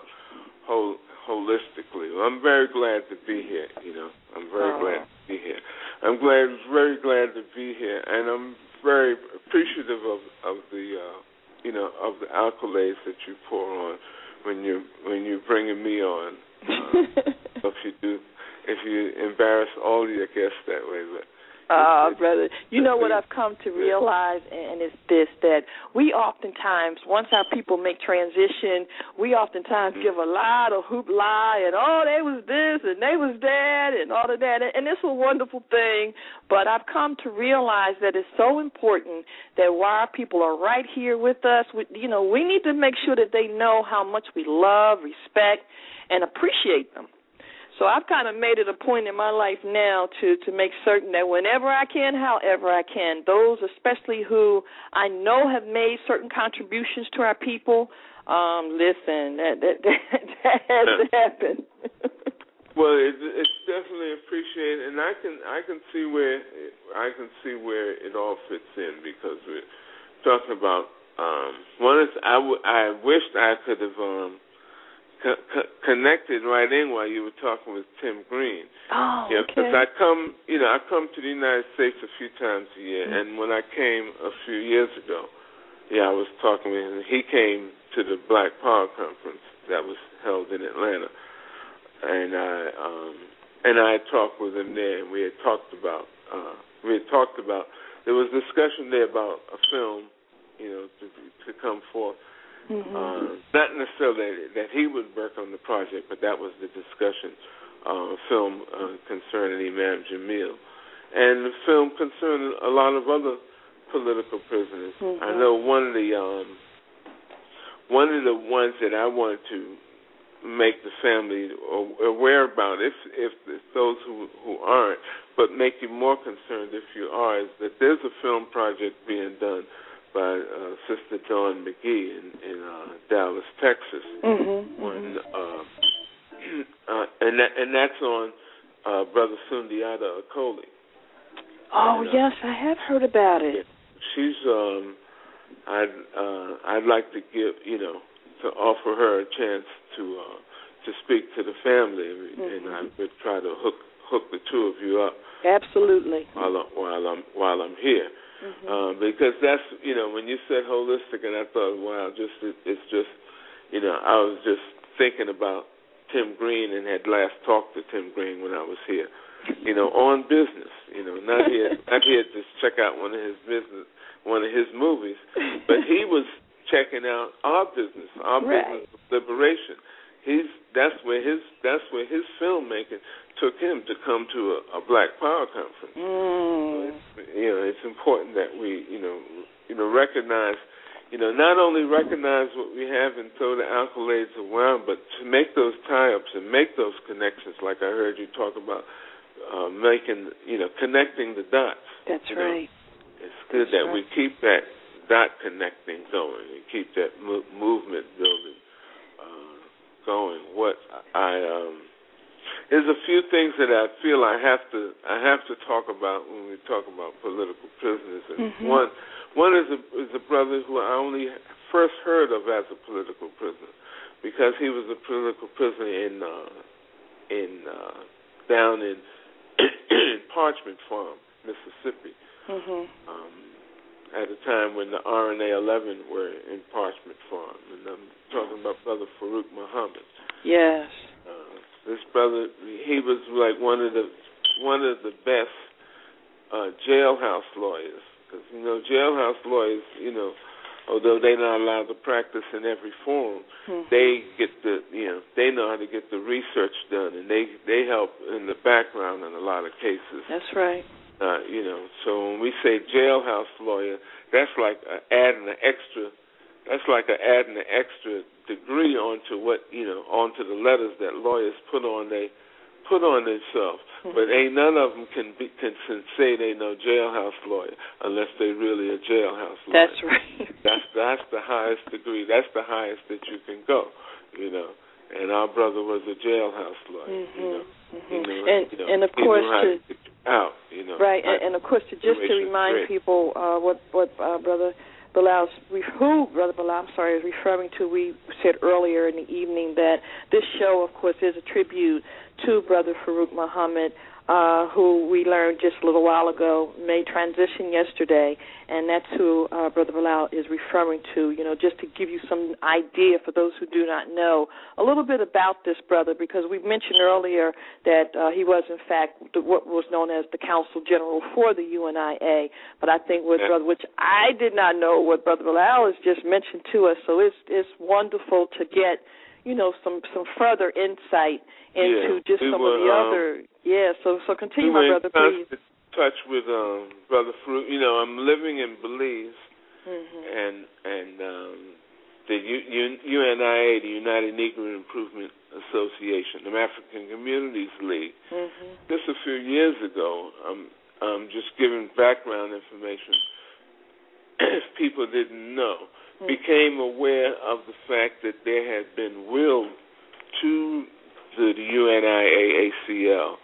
holistically. Well, I'm very glad to be here. I'm very glad to be here. I'm very glad to be here, and I'm very appreciative of the of the accolades that you pour on when you're bringing me on. If you embarrass all your guests that way, but. Brother, you know what I've come to realize, and it's this, that we oftentimes, once our people make transition, we oftentimes give a lot of hoopla and, oh, they was this and they was that and all of that, and it's a wonderful thing, but I've come to realize that it's so important that while our people are right here with us, we need to make sure that they know how much we love, respect, and appreciate them. So I've kind of made it a point in my life now to make certain that whenever I can, however I can, those especially who I know have made certain contributions to our people, listen, that has to happen. Well, it's definitely appreciated, and I can see where it all fits in, because we're talking about one is I wished I could have. Connected right in while you were talking with Tim Green. Oh, okay. Because I come to the United States a few times a year, and when I came a few years ago, I was talking with him. He came to the Black Power Conference that was held in Atlanta, and I had talked with him there, and we had talked about there was discussion there about a film, to come forth. Mm-hmm. Not necessarily that he would work on the project, but that was the discussion. Film concerning Imam Jamil, and the film concerned a lot of other political prisoners. Mm-hmm. I know one of the ones that I wanted to make the family aware about, if those who aren't, but make you more concerned if you are, is that there's a film project being done by Sister Dawn McGee in Dallas, Texas. And that's on Brother Sundiata Acoli. Oh, yes, I have heard about it. She's I'd like to give, to offer her a chance to speak to the family, and I would try to hook the two of you up. Absolutely. While I'm here, because that's when you said holistic, and I thought, wow, it's just I was just thinking about Tim Green, and had last talked to Tim Green when I was here, on business, not here to check out one of his movies, but he was checking out our business of liberation. That's where his filmmaking took him to come to a Black Power conference. So it's important that we recognize, not only recognize what we have and throw the accolades around, but to make those tie-ups and make those connections, like I heard you talk about, connecting the dots. That's right. It's good that we keep that dot connecting going and keep that movement building going. There's a few things that I feel I have to talk about when we talk about political prisoners. And one is a brother who I only first heard of as a political prisoner, because he was a political prisoner down in Parchment Farm, Mississippi. At a time when the RNA-11 were in Parchment Farm, and I'm talking about Brother Farouk Muhammad. Yes. This brother, he was like one of the best jailhouse lawyers, because jailhouse lawyers, although they're not allowed to practice in every forum, they get they know how to get the research done, and they help in the background in a lot of cases. That's right. So when we say jailhouse lawyer, that's like adding an extra degree onto onto the letters that lawyers put on themselves. But ain't none of them can say they know jailhouse lawyer unless they really a jailhouse lawyer. That's right. That's the highest degree. That's the highest that you can go. And our brother was a jailhouse lawyer. And of course to get you out. Right, and of course to remind people what Brother Bilal is referring to. We said earlier in the evening that this show, of course, is a tribute to Brother Farouk Muhammad, who we learned just a little while ago made transition yesterday, and that's who Brother Bilal is referring to, just to give you some idea for those who do not know a little bit about this brother, because we mentioned earlier that he was, in fact, what was known as the Counsel General for the UNIA, but I think which I did not know what Brother Bilal has just mentioned to us, so it's wonderful to get some further insight into just some of the other. So continue, my brother, please. Touch with Brother Farouk. I'm living in Belize, and the UNIA, the United Negro Improvement Association, the African Communities League. Just a few years ago, I'm just giving background information. If people didn't know, became aware of the fact that there had been willed to the UNIAACL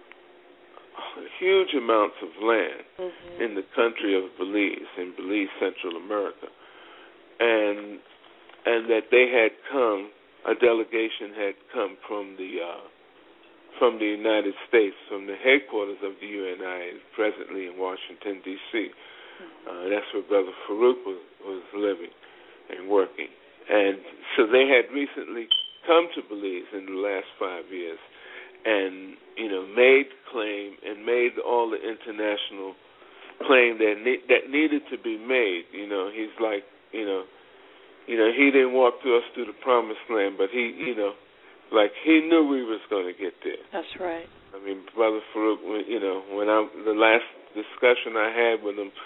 huge amounts of land in the country of Belize, in Belize, Central America, and that they had come, a delegation had come from the United States, from the headquarters of the UNIA, presently in Washington, D.C. That's where Brother Farouk was living and working. And so they had recently come to Belize in the last 5 years and, made claim and made all the international claim that needed to be made. He's like, he didn't walk us through the promised land, but he knew we was going to get there. That's right. I mean, Brother Farouk, the last discussion I had with him,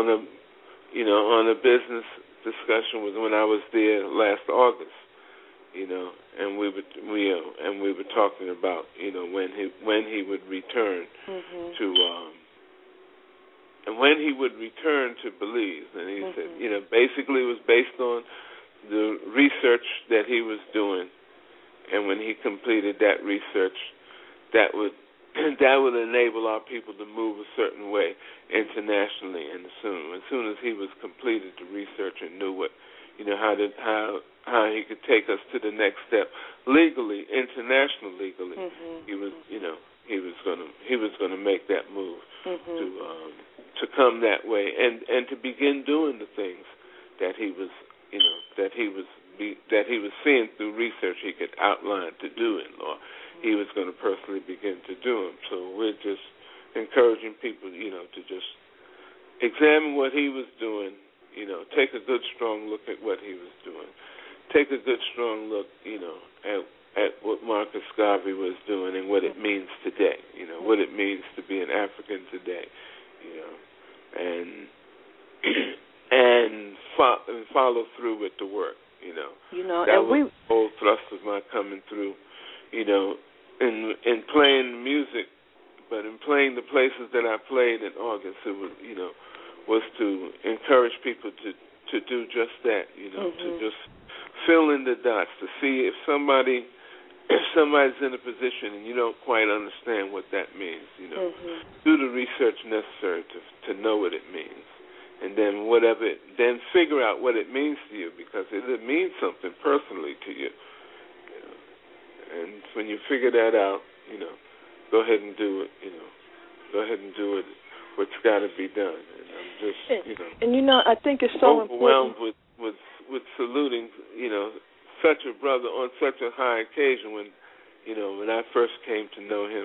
on a business discussion was when I was there last August, and we were talking about, when he would return to and when he would return to Belize, and he said, basically it was based on the research that he was doing, and when he completed that research, that would enable our people to move a certain way internationally. And as soon as he was completed the research and knew what, how he could take us to the next step legally, international legally, he was going to make that move to come that way and to begin doing the things that he was seeing through research he could outline to do in law. He was going to personally begin to do them. So we're just encouraging people, to just examine what he was doing, take a good, strong look at what he was doing. Take a good, strong look, at what Marcus Garvey was doing and what it means today, what it means to be an African today, and follow through with the work, That was the whole thrust of my coming through, in playing music, but in playing the places that I played in August, it was, was to encourage people to do just that, to just fill in the dots, to see if somebody's in a position and you don't quite understand what that means, do the research necessary to know what it means. And then then figure out what it means to you, because it means something personally to you. And when you figure that out, go ahead and do it. Go ahead and do it. What's got to be done. And I'm just, And I think it's so overwhelmed important. with saluting, such a brother on such a high occasion when I first came to know him,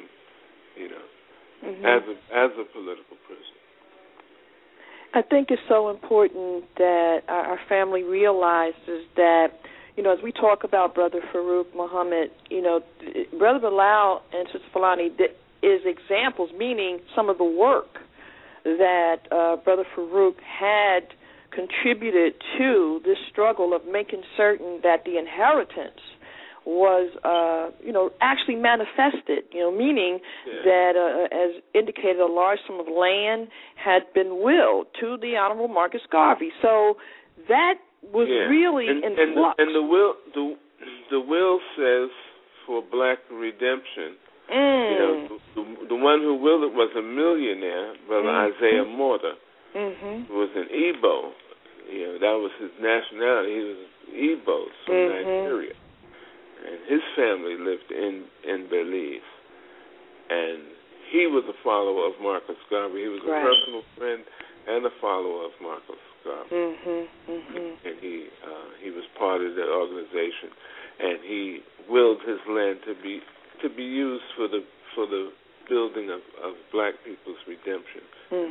as a political prisoner. I think it's so important that our family realizes that, as we talk about Brother Farooq Muhammad, Brother Bilal and Sister Fulani is examples, meaning some of the work that Brother Farooq had contributed to this struggle of making certain that the inheritance was, actually manifested, meaning that, as indicated, a large sum of land had been willed to the Honorable Marcus Garvey. So that was really in flux. And the will says for black redemption, the one who willed it was a millionaire, Brother Isaiah Mortar, who was an Igbo. That was his nationality. He was Igbos from Nigeria. And his family lived in Belize. And he was a follower of Marcus Garvey. He was a personal friend and a follower of Marcus Garvey. And he was part of that organization. And he willed his land to be used for the building of black people's redemption.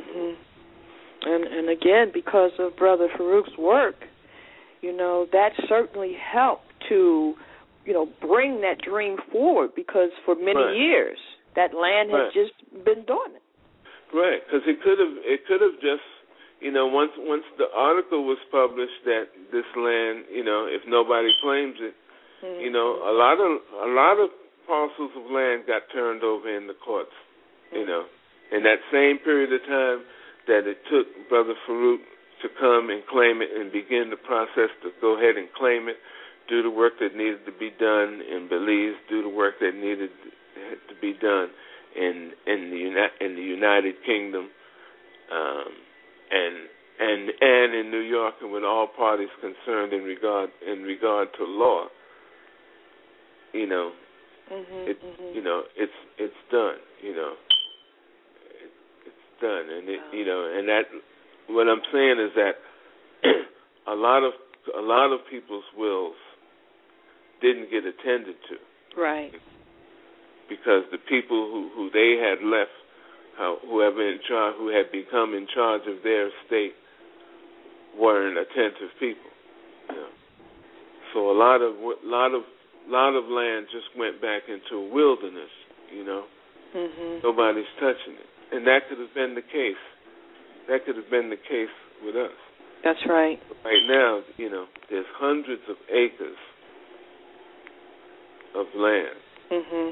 And again, because of Brother Farooq's work, that certainly helped to bring that dream forward, because for many years that land had just been dormant. Right, because it could have just, once the article was published that this land, if nobody claims it, a lot of parcels of land got turned over in the courts, in that same period of time that it took Brother Farooq to come and claim it and begin the process to go ahead and claim it, do the work that needed to be done in Belize, do the work that needed to be done in the United Kingdom, and in New York, and with all parties concerned in regard to law. It's done. It's done, and and that what I'm saying is that a lot of people's wills didn't get attended to. Right. Because the people who they had left, whoever in charge, who had become in charge of their estate, weren't attentive people. So a lot of land just went back into a wilderness. Nobody's touching it, and that could have been the case. That could have been the case with us. That's right. Right now, there's hundreds of acres of land. Mhm.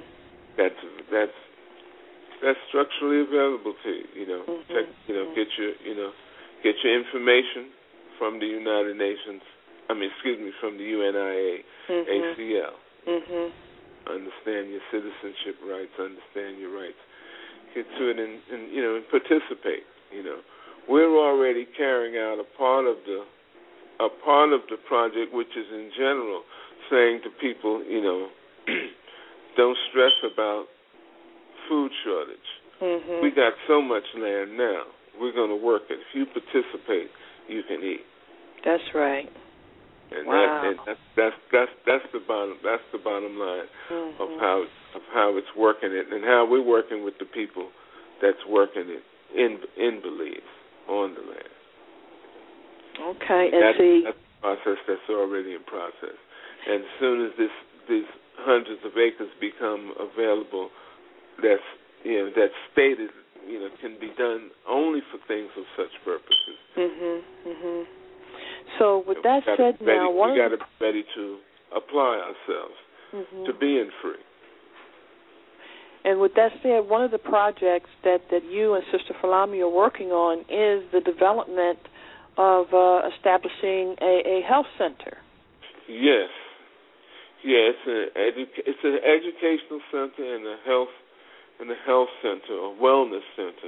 That's structurally available to you. Check, get your information from the United Nations. From the UNIA, ACL. Mhm. Understand your citizenship rights. Understand your rights. Get to it and participate. We're already carrying out a part of the project, which is in general saying to people, don't stress about food shortage. Mhm. We got so much land now. We're going to work it. If you participate, you can eat. That's right. And wow. that's the bottom line of how it's working it and how we're working with the people that's working it in Belize on the land. Okay, that's a process that's already in process. And as soon as these hundreds of acres become available, that's stated, can be done only for things of such purposes. Mhm. Mhm. So with that said, we got to be ready to apply ourselves to being free. And with that said, one of the projects that you and Sister Falami are working on is the development of establishing a health center. Yes. Yeah, it's an educational center and a health center, a wellness center,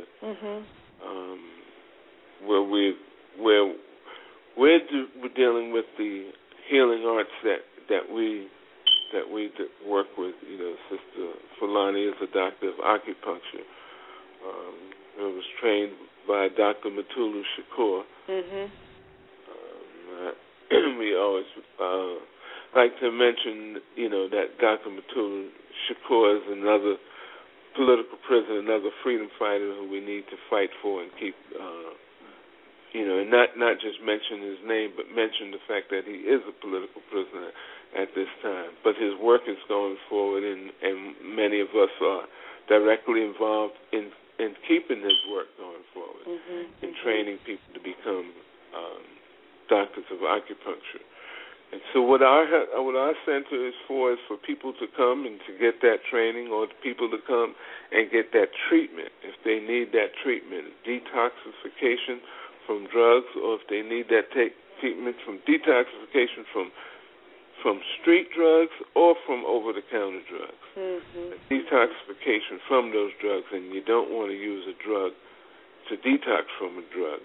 where we're dealing with the healing arts that we work with. Sister Fulani is a doctor of acupuncture. I was trained by Dr. Matulu Shakur. We always like to mention, that Dr. Matulu Shakur is another political prisoner, another freedom fighter who we need to fight for and keep, and not just mention his name, but mention the fact that he is a political prisoner at this time. But his work is going forward, and many of us are directly involved in keeping his work going forward, in training people to become doctors of acupuncture. And so what our center is for people to come and to get that training, or people to come and get that treatment if they need that treatment, detoxification from drugs, or if they need that treatment from detoxification from street drugs or from over-the-counter drugs. Detoxification from those drugs, and you don't want to use a drug to detox from a drug.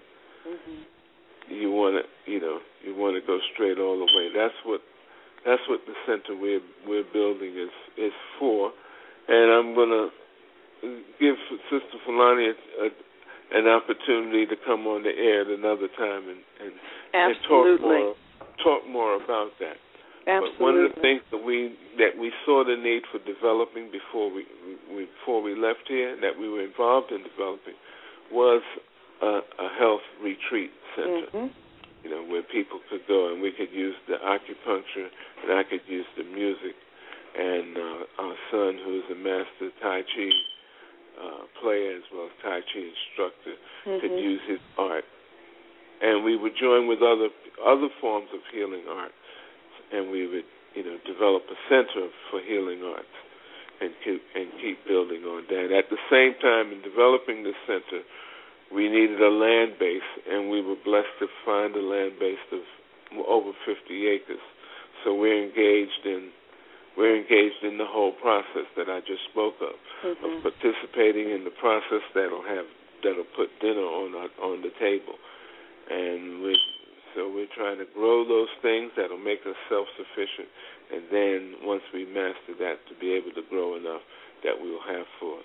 You want to go straight all the way. That's what the center we're building is for. And I'm going to give Sister Fulani an opportunity to come on the air at another time and talk more about that. Absolutely. But one of the things that we saw the need for developing before we left here, that we were involved in developing, was a health retreat center. Where people could go and we could use the acupuncture and I could use the music, and our son, who's a master Tai Chi player as well as Tai Chi instructor, could use his art, and we would join with other forms of healing art, and we would develop a center for healing arts and keep building on that. At the same time, in developing this center, we needed a land base, and we were blessed to find a land base of over 50 acres. So we're engaged in the whole process that I just spoke of participating in the process that'll put dinner on the table, and we're trying to grow those things that'll make us self-sufficient, and then once we master that, to be able to grow enough that we will have for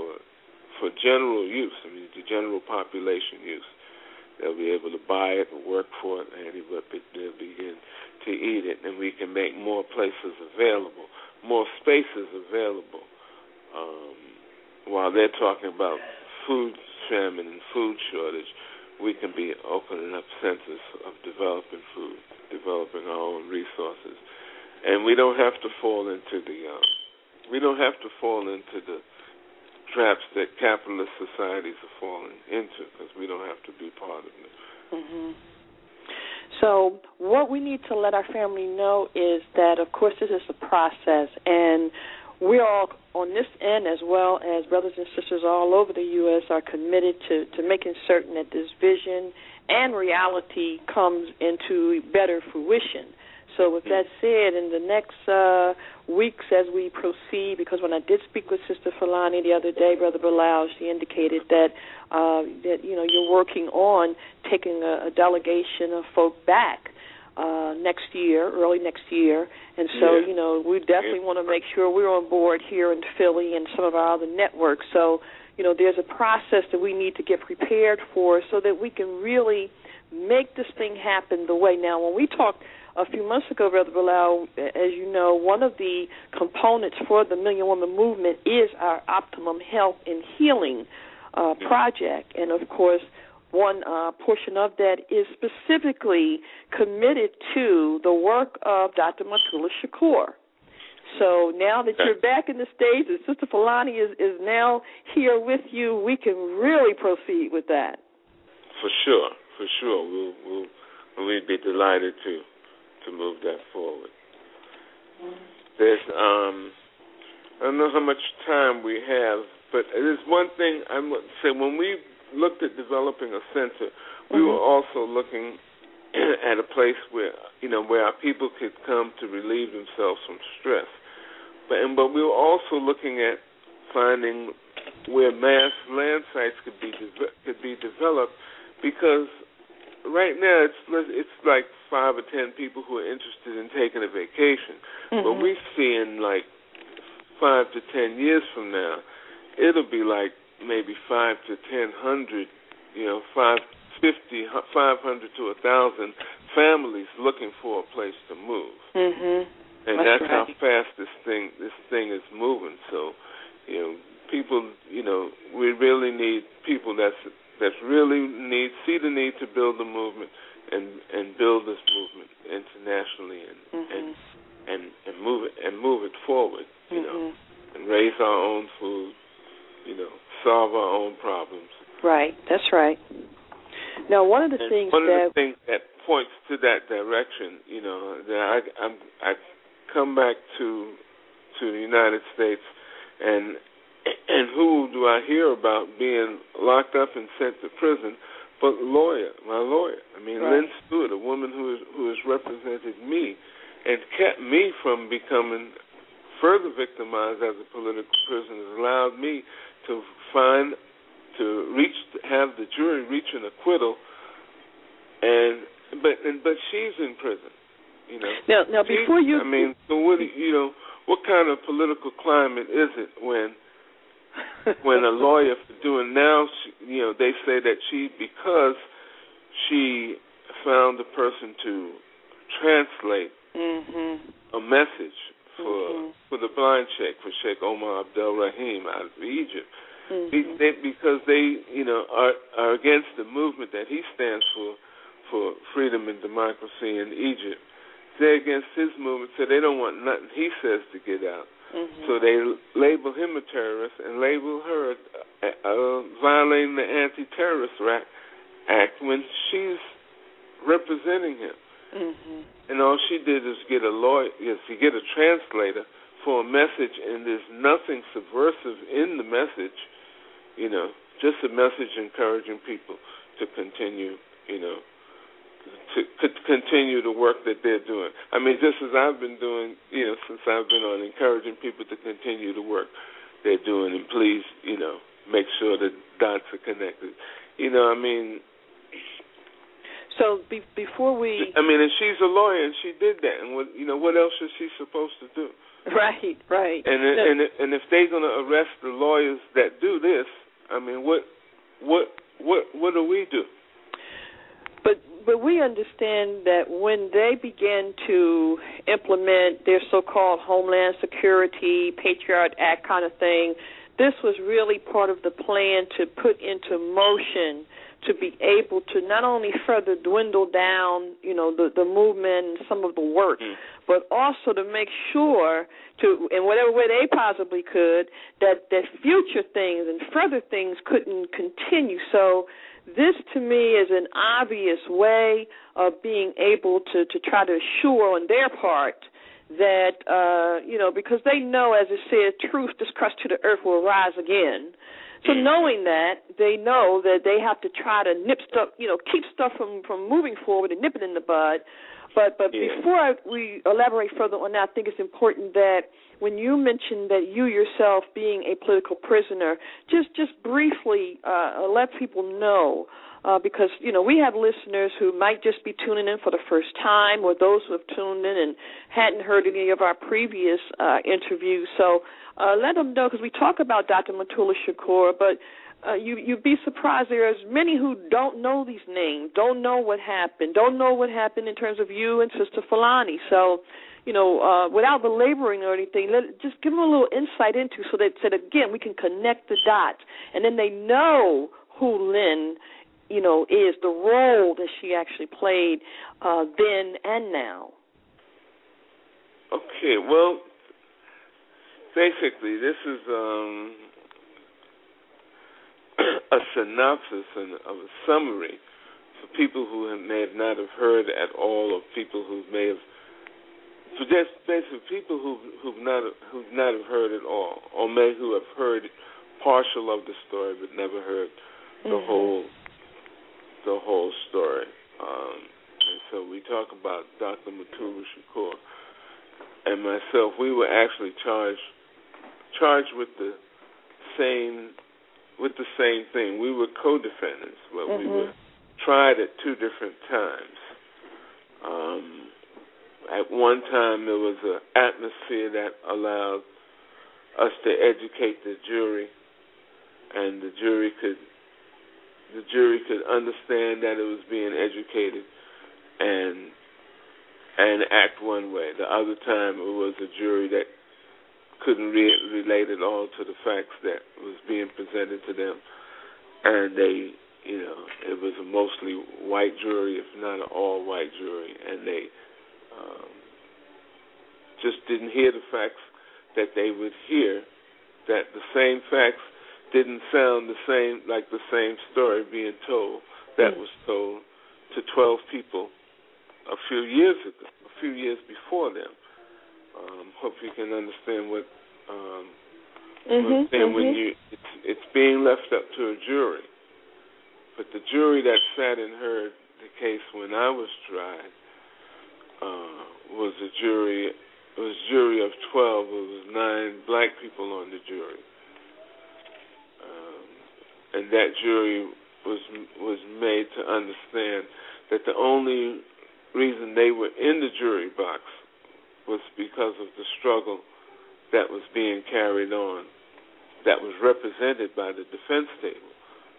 general use, the general population use. They'll be able to buy it, work for it, and they'll begin to eat it, and we can make more places available, more spaces available. While they're talking about food famine and food shortage, we can be opening up centers of developing food, developing our own resources, and we don't have to fall into the traps that capitalist societies are falling into, because we don't have to be part of it. So what we need to let our family know is that, of course, this is a process, and we all on this end, as well as brothers and sisters all over the U.S., are committed to making certain that this vision and reality comes into better fruition. So with that said, in the next weeks as we proceed, because when I did speak with Sister Filani the other day, Brother Bilal, she indicated that you're working on taking a delegation of folk back next year, early next year. And so, we definitely want to make sure we're on board here in Philly and some of our other networks. So, there's a process that we need to get prepared for so that we can really make this thing happen the way. Now, when we talked a few months ago, Brother Bilal, as you know, one of the components for the Million Woman Movement is our Optimum Health and Healing project. And, of course, one portion of that is specifically committed to the work of Dr. Matula Shakur. So now that you're back in the States and Sister Filani is now here with you, we can really proceed with that. For sure. We'd be delighted to move that forward. There's I don't know how much time we have, but there's one thing I would say. When we looked at developing a center, we were also looking at a place where where our people could come to relieve themselves from stress. But we were also looking at finding where mass land sites could be developed, because right now it's like 5 or 10 people who are interested in taking a vacation. But we see in like 5 to 10 years from now, it'll be like maybe 500 to 1,000, 500 to 1,000 families looking for a place to move. And that's right. How fast this thing is moving. So, people, we really need people that really see the need to build the movement and build this movement internationally and move it forward, and raise our own food, solve our own problems. Right, that's right. Now, one of the things that points to that direction, that I come back to the United States, and who do I hear about being locked up and sent to prison? But my lawyer. I mean, right. Lynn Stewart, a woman who has represented me and kept me from becoming further victimized as a political prisoner, has allowed me to have the jury reach an acquittal, but she's in prison. Now before you, so what kind of political climate is it when a lawyer for doing now, they say that because she found a person to translate a message for the blind sheikh, for Sheikh Omar Abdel Rahim out of Egypt, because they are against the movement that he stands for freedom and democracy in Egypt. They're against his movement, so they don't want nothing he says to get out. So they label him a terrorist and label her violating the Anti-Terrorist Act when she's representing him. And all she did is get a translator for a message, and there's nothing subversive in the message, just a message encouraging people to continue, to continue the work that they're doing. I mean, just as I've been doing, since I've been on, encouraging people to continue the work they're doing, and please, make sure the dots are connected. So before we... and she's a lawyer, and she did that, and what else is she supposed to do? Right. And if they're going to arrest the lawyers that do this, what do we do? But we understand that when they began to implement their so-called Homeland Security, Patriot Act kind of thing, this was really part of the plan to put into motion to be able to not only further dwindle down, the movement and some of the work, but also to make sure in whatever way they possibly could, that future things and further things couldn't continue. So this to me is an obvious way of being able to try to assure on their part that, because they know, as it said, truth just crushed to the earth will rise again. So knowing that, they know that they have to try to nip stuff, keep stuff from moving forward and nip it in the bud. But before we elaborate further on that, I think it's important that when you mentioned that you yourself being a political prisoner, just briefly let people know, because, we have listeners who might just be tuning in for the first time, or those who have tuned in and hadn't heard any of our previous interviews. So let them know, because we talk about Dr. Motula Shakur, but you'd be surprised. There are many who don't know these names, don't know what happened in terms of you and Sister Fulani. So, without belaboring or anything, just give them a little insight into, so that again we can connect the dots, and then they know who Lynn, is, the role that she actually played then and now. Okay, well, basically this is a synopsis of a summary for people who may have not have heard at all, or people who may have, for just basically people who've not have heard at all, or who have heard partial of the story but never heard the whole story. And so we talk about Dr. Motula Shakur and myself. We were actually charged with the same thing. We were co-defendants, but we were tried at two different times. At one time, there was an atmosphere that allowed us to educate the jury, and the jury could understand that it was being educated and act one way. The other time, it was a jury that couldn't relate at all to the facts that was being presented to them, and they, it was a mostly white jury, if not an all-white jury, and they just didn't hear the facts that they would hear, that the same facts didn't sound the same, like the same story being told that was told to 12 people a few years before them. Hope you can understand what I'm saying. When it's being left up to a jury, but the jury that sat and heard the case when I was tried was a jury. It was a jury of 12. It was 9 black people on the jury, and that jury was made to understand that the only reason they were in the jury box was because of the struggle that was being carried on, that was represented by the defense table.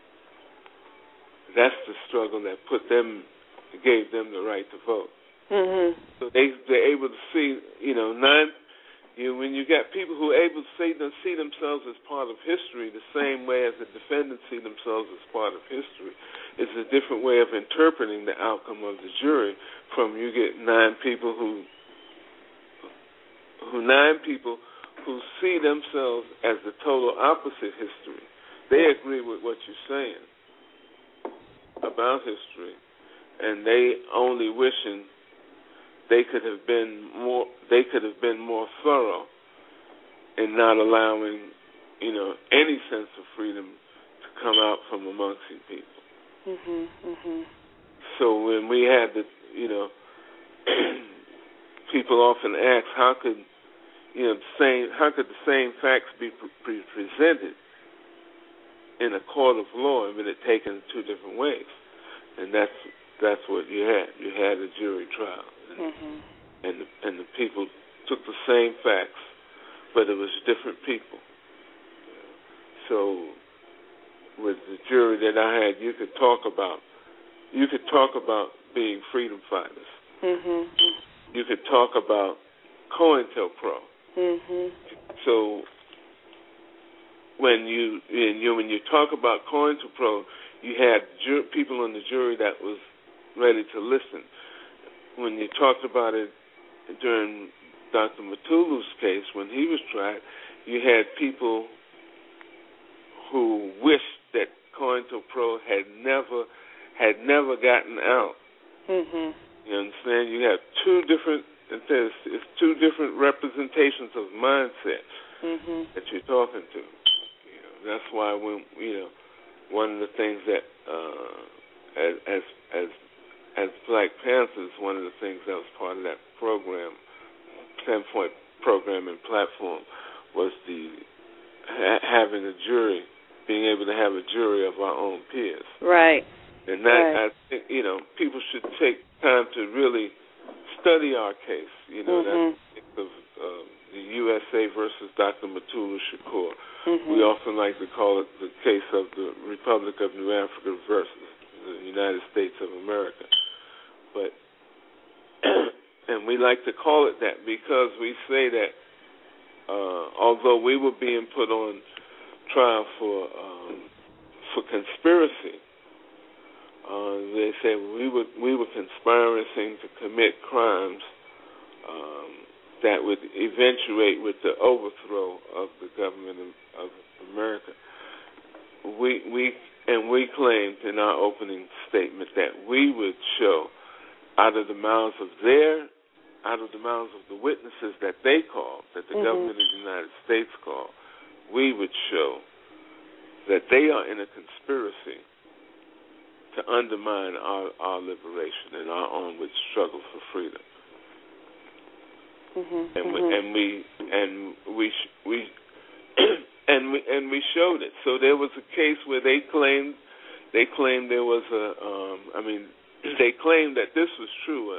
That's the struggle that gave them the right to vote. So they're able to see, when you got people who are able to see themselves as part of history the same way as the defendants see themselves as part of history, it's a different way of interpreting the outcome of the jury. From you get 9 people who see themselves as the total opposite history. They agree with what you're saying about history, and they only wishing they could have been more thorough in not allowing, any sense of freedom to come out from amongst you people. So when we had people often ask, how could the same facts be presented in a court of law and been taken 2 different ways? And that's what you had. You had a jury trial, and the people took the same facts, but it was different people. So with the jury that I had, you could talk about being freedom fighters. You could talk about COINTELPRO. So when you talk about COINTELPRO, you had people in the jury that was ready to listen. When you talked about it during Dr. Motula's case, when he was tried, you had people who wished that COINTELPRO had never gotten out. Mhm. You understand? You have two different representations of mindsets that you're talking to. You know, that's why when one of the things that as Black Panthers, one of the things that was part of that program, 10-point program and platform, was the having a jury, being able to have a jury of our own peers. Right. And that, I think, people should take time to really study our case. That's of the USA versus Dr. Mutulu Shakur. We often like to call it the case of the Republic of New Africa versus the United States of America. But and we like to call it that because we say that although we were being put on trial for conspiracy, they say we were conspiring to commit crimes that would eventuate with the overthrow of the government of America. We claimed in our opening statement that we would show out of the mouths of the witnesses that they called, that the government of the United States called, we would show that they are in a conspiracy to undermine our liberation and our onward struggle for freedom. And we showed it. So there was a case where they claimed there was they claimed that this was true.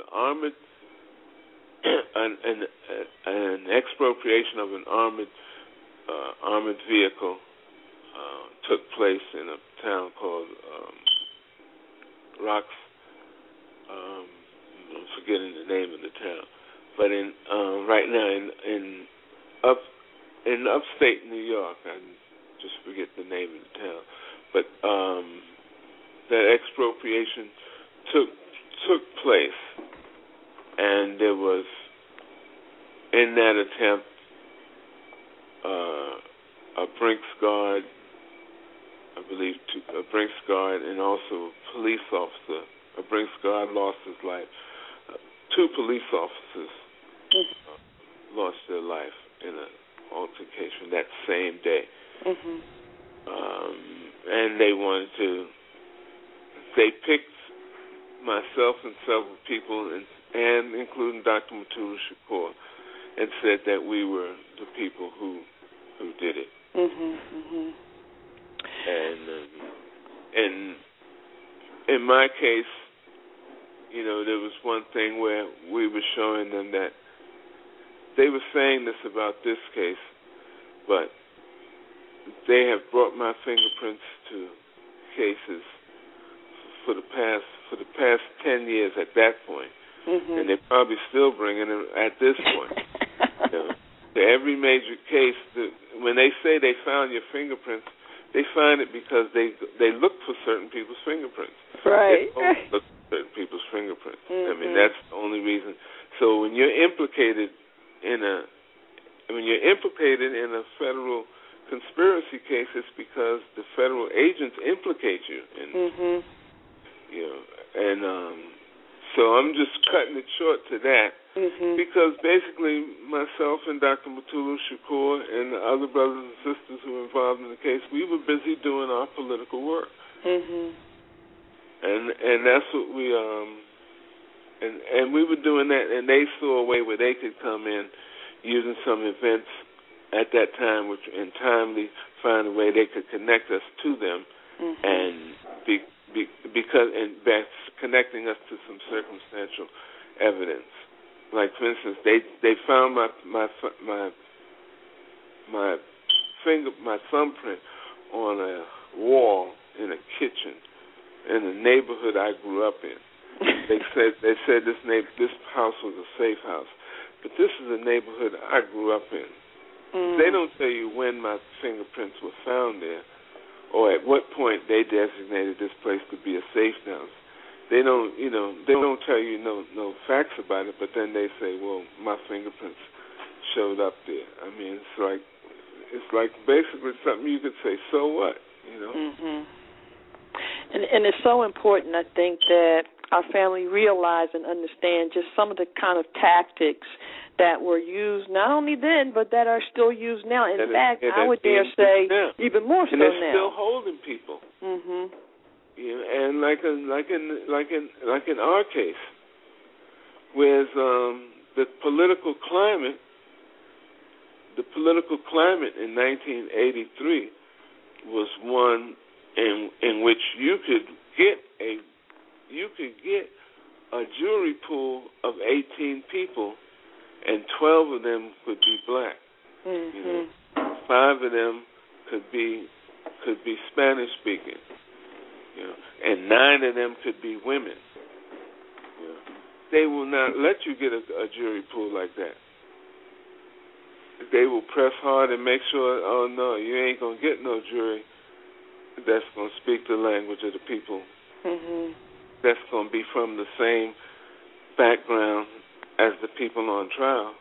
An expropriation of an armored vehicle took place in a town called Rocks. I'm forgetting the name of the town, but right now in upstate New York, I just forget the name of the town, but that expropriation took place, and there was in that attempt a Brinks guard, I believe, a Brinks guard and also a police officer. A Brinks guard lost his life. Two police officers lost their life in an altercation that same day. And they picked myself and several people, and including Dr. Mutulu Shakur, and said that we were the people who did it. And in my case, there was one thing where we were showing them that they were saying this about this case, but they have brought my fingerprints to cases for the past 10 years at that point. And they're probably still bringing them at this point. To every major case, when they say they found your fingerprints, they find it because they look for certain people's fingerprints. Right. They only look for certain people's fingerprints. I mean, that's the only reason. So when you're implicated in a federal conspiracy case, it's because the federal agents implicate you. And so I'm just cutting it short to that, because basically myself and Dr. Mutulu Shakur and the other brothers and sisters who were involved in the case, we were busy doing our political work. And that's what we and we were doing that, and they saw a way where they could come in using some events at that time, and timely find a way they could connect us to them, and because connecting us to some circumstantial evidence. Like, for instance, they found my thumbprint on a wall in a kitchen in the neighborhood I grew up in. They said this house was a safe house, but this is a neighborhood I grew up in. They don't tell you when my fingerprints were found there, or at what point they designated this place to be a safe house. They don't tell you no facts about it, but then they say, well, my fingerprints showed up there. I mean, it's like basically something you could say, so what, And And it's so important, I think, that our family realize and understand just some of the kind of tactics that were used not only then, but that are still used now. In fact, I would dare say even more so now. And they're still holding people. Mm-hmm. Yeah, and like in our case, with the political climate in 1983 was one in which you could get a jury pool of 18 people, and 12 of them could be black. Mm-hmm. You know, 5 of them could be Spanish speaking. You know, and 9 of them could be women. You know, they will not let you get a jury pool like that. They will press hard and make sure, oh no, you ain't gonna get no jury that's gonna speak the language of the people. Mm-hmm. That's gonna be from the same background as the people on trial.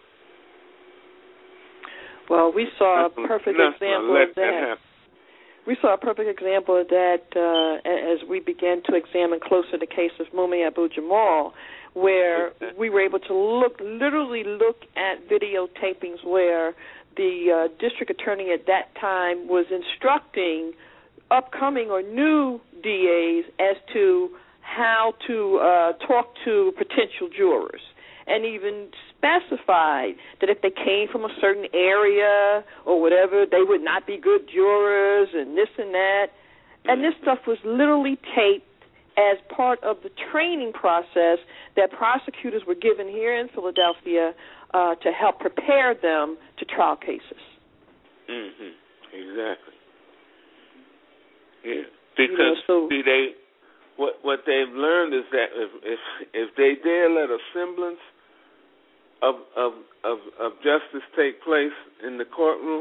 Well, we saw a perfect example of that. We saw a perfect example of that as we began to examine closer the case of Mumia Abu-Jamal, where we were able to literally look at videotapings where the district attorney at that time was instructing upcoming or new DAs as to how to talk to potential jurors, and even specified that if they came from a certain area or whatever, they would not be good jurors and this and that. And this stuff was literally taped as part of the training process that prosecutors were given here in Philadelphia to help prepare them to trial cases. Mm-hmm. Exactly. Yeah. Because what they've learned is that if they dare let a semblance of justice take place in the courtroom,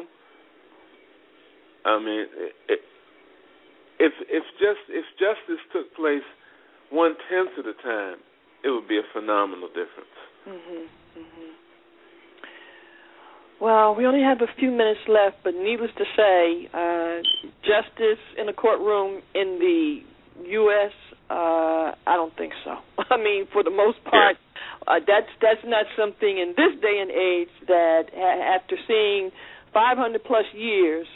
I mean, if justice took place 1/10 of the time, it would be a phenomenal difference. Mm-hmm. Mm-hmm. Well, we only have a few minutes left, but needless to say, justice in a courtroom in the U.S., I don't think so. I mean, for the most part, that's not something in this day and age that after seeing 500-plus years,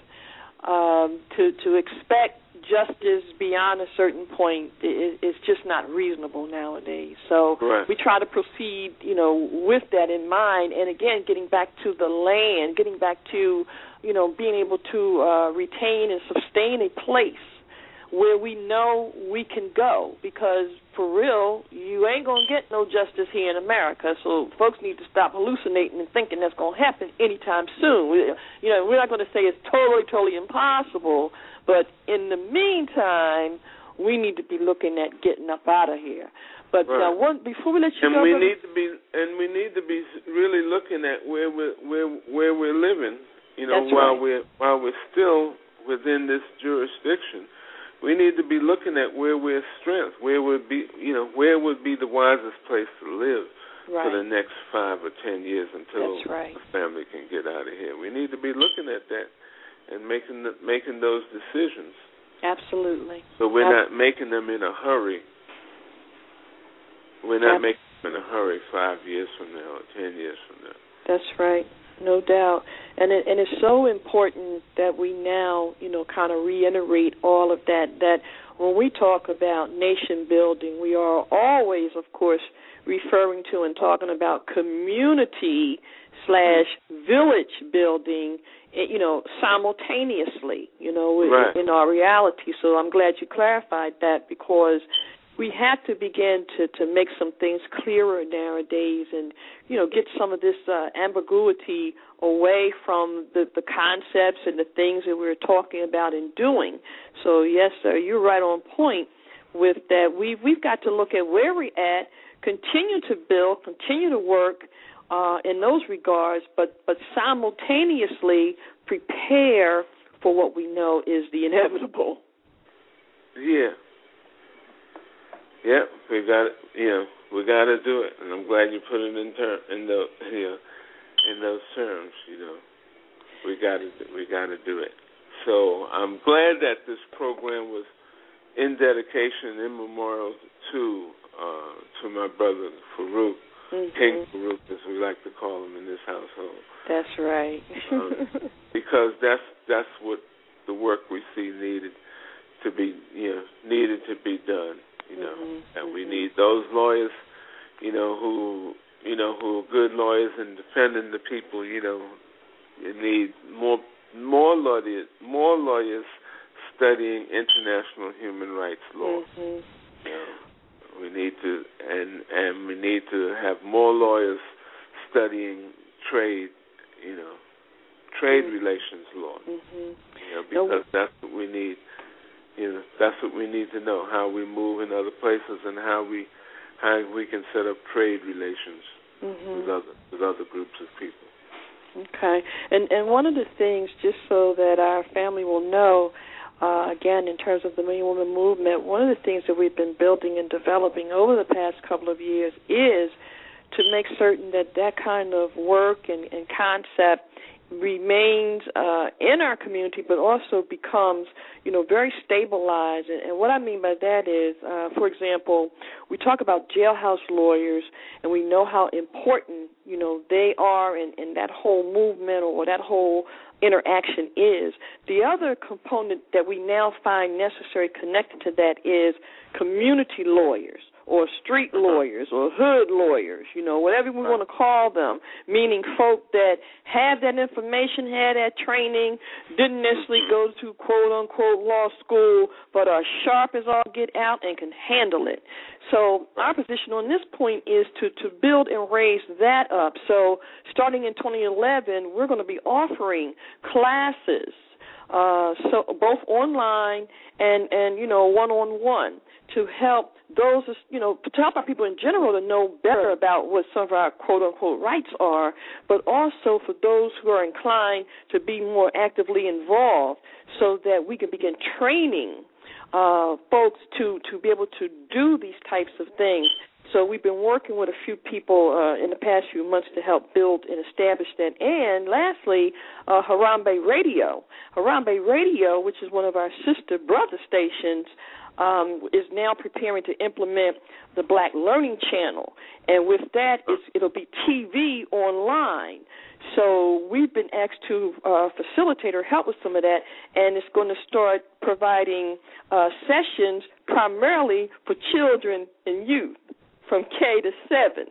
to expect justice beyond a certain point is just not reasonable nowadays. So we try to proceed, with that in mind. And again, getting back to the land, getting back to, being able to retain and sustain a place where we know we can go, because for real, you ain't going to get no justice here in America. So folks need to stop hallucinating and thinking that's going to happen anytime soon. We're not going to say it's totally impossible, but in the meantime, we need to be looking at getting up out of here. But before we let you go, we need to be really looking at where we're living. While we're still within this jurisdiction. We need to be looking at where we're strength, where would be the wisest place to live for the next 5 or 10 years until the family can get out of here. We need to be looking at that and making those decisions. Absolutely. But we're not making them in a hurry. We're not making them in a hurry 5 years from now or 10 years from now. That's right. No doubt. And it's so important that we now, kind of reiterate all of that when we talk about nation building, we are always, of course, referring to and talking about community / village building, simultaneously, in our reality. So I'm glad you clarified that, because we have to begin to make some things clearer nowadays and, get some of this ambiguity away from the concepts and the things that we're talking about and doing. So, yes, sir, you're right on point with that. We've got to look at where we're at, continue to build, continue to work in those regards, but simultaneously prepare for what we know is the inevitable. Yeah. Yeah, we got it. We got to do it, and I'm glad you put it in those terms. We got to do it. So I'm glad that this program was in dedication, in memorial to my brother Farouk, King Farouk, as we like to call him in this household. That's right. Because that's what the work we see needed to be done. And we need those lawyers, who are good lawyers and defending the people. You need more lawyers studying international human rights law. We need to and we need to have more lawyers studying trade relations law. Because that's what we need. That's what we need to know, how we move in other places and how we can set up trade relations with other groups of people. Okay. And one of the things, just so that our family will know, again, in terms of the Million Woman Movement, one of the things that we've been building and developing over the past couple of years is to make certain that kind of work and concept remains in our community, but also becomes, very stabilized. And what I mean by that is, for example, we talk about jailhouse lawyers, and we know how important, they are in that whole movement or that whole interaction is. The other component that we now find necessary connected to that is community lawyers, or street lawyers, or hood lawyers, whatever we want to call them, meaning folk that have that information, had that training, didn't necessarily go to quote-unquote law school, but are sharp as all get out and can handle it. So our position on this point is to build and raise that up. So starting in 2011, we're going to be offering classes, so both online and one-on-one, to help those, to help our people in general to know better about what some of our quote-unquote rights are, but also for those who are inclined to be more actively involved so that we can begin training folks to be able to do these types of things. So we've been working with a few people in the past few months to help build and establish that. And lastly, Harambe Radio. Harambe Radio, which is one of our sister brother stations, is now preparing to implement the Black Learning Channel. And with that, it'll be TV online. So we've been asked to facilitate or help with some of that, and it's going to start providing sessions primarily for children and youth from K to 7,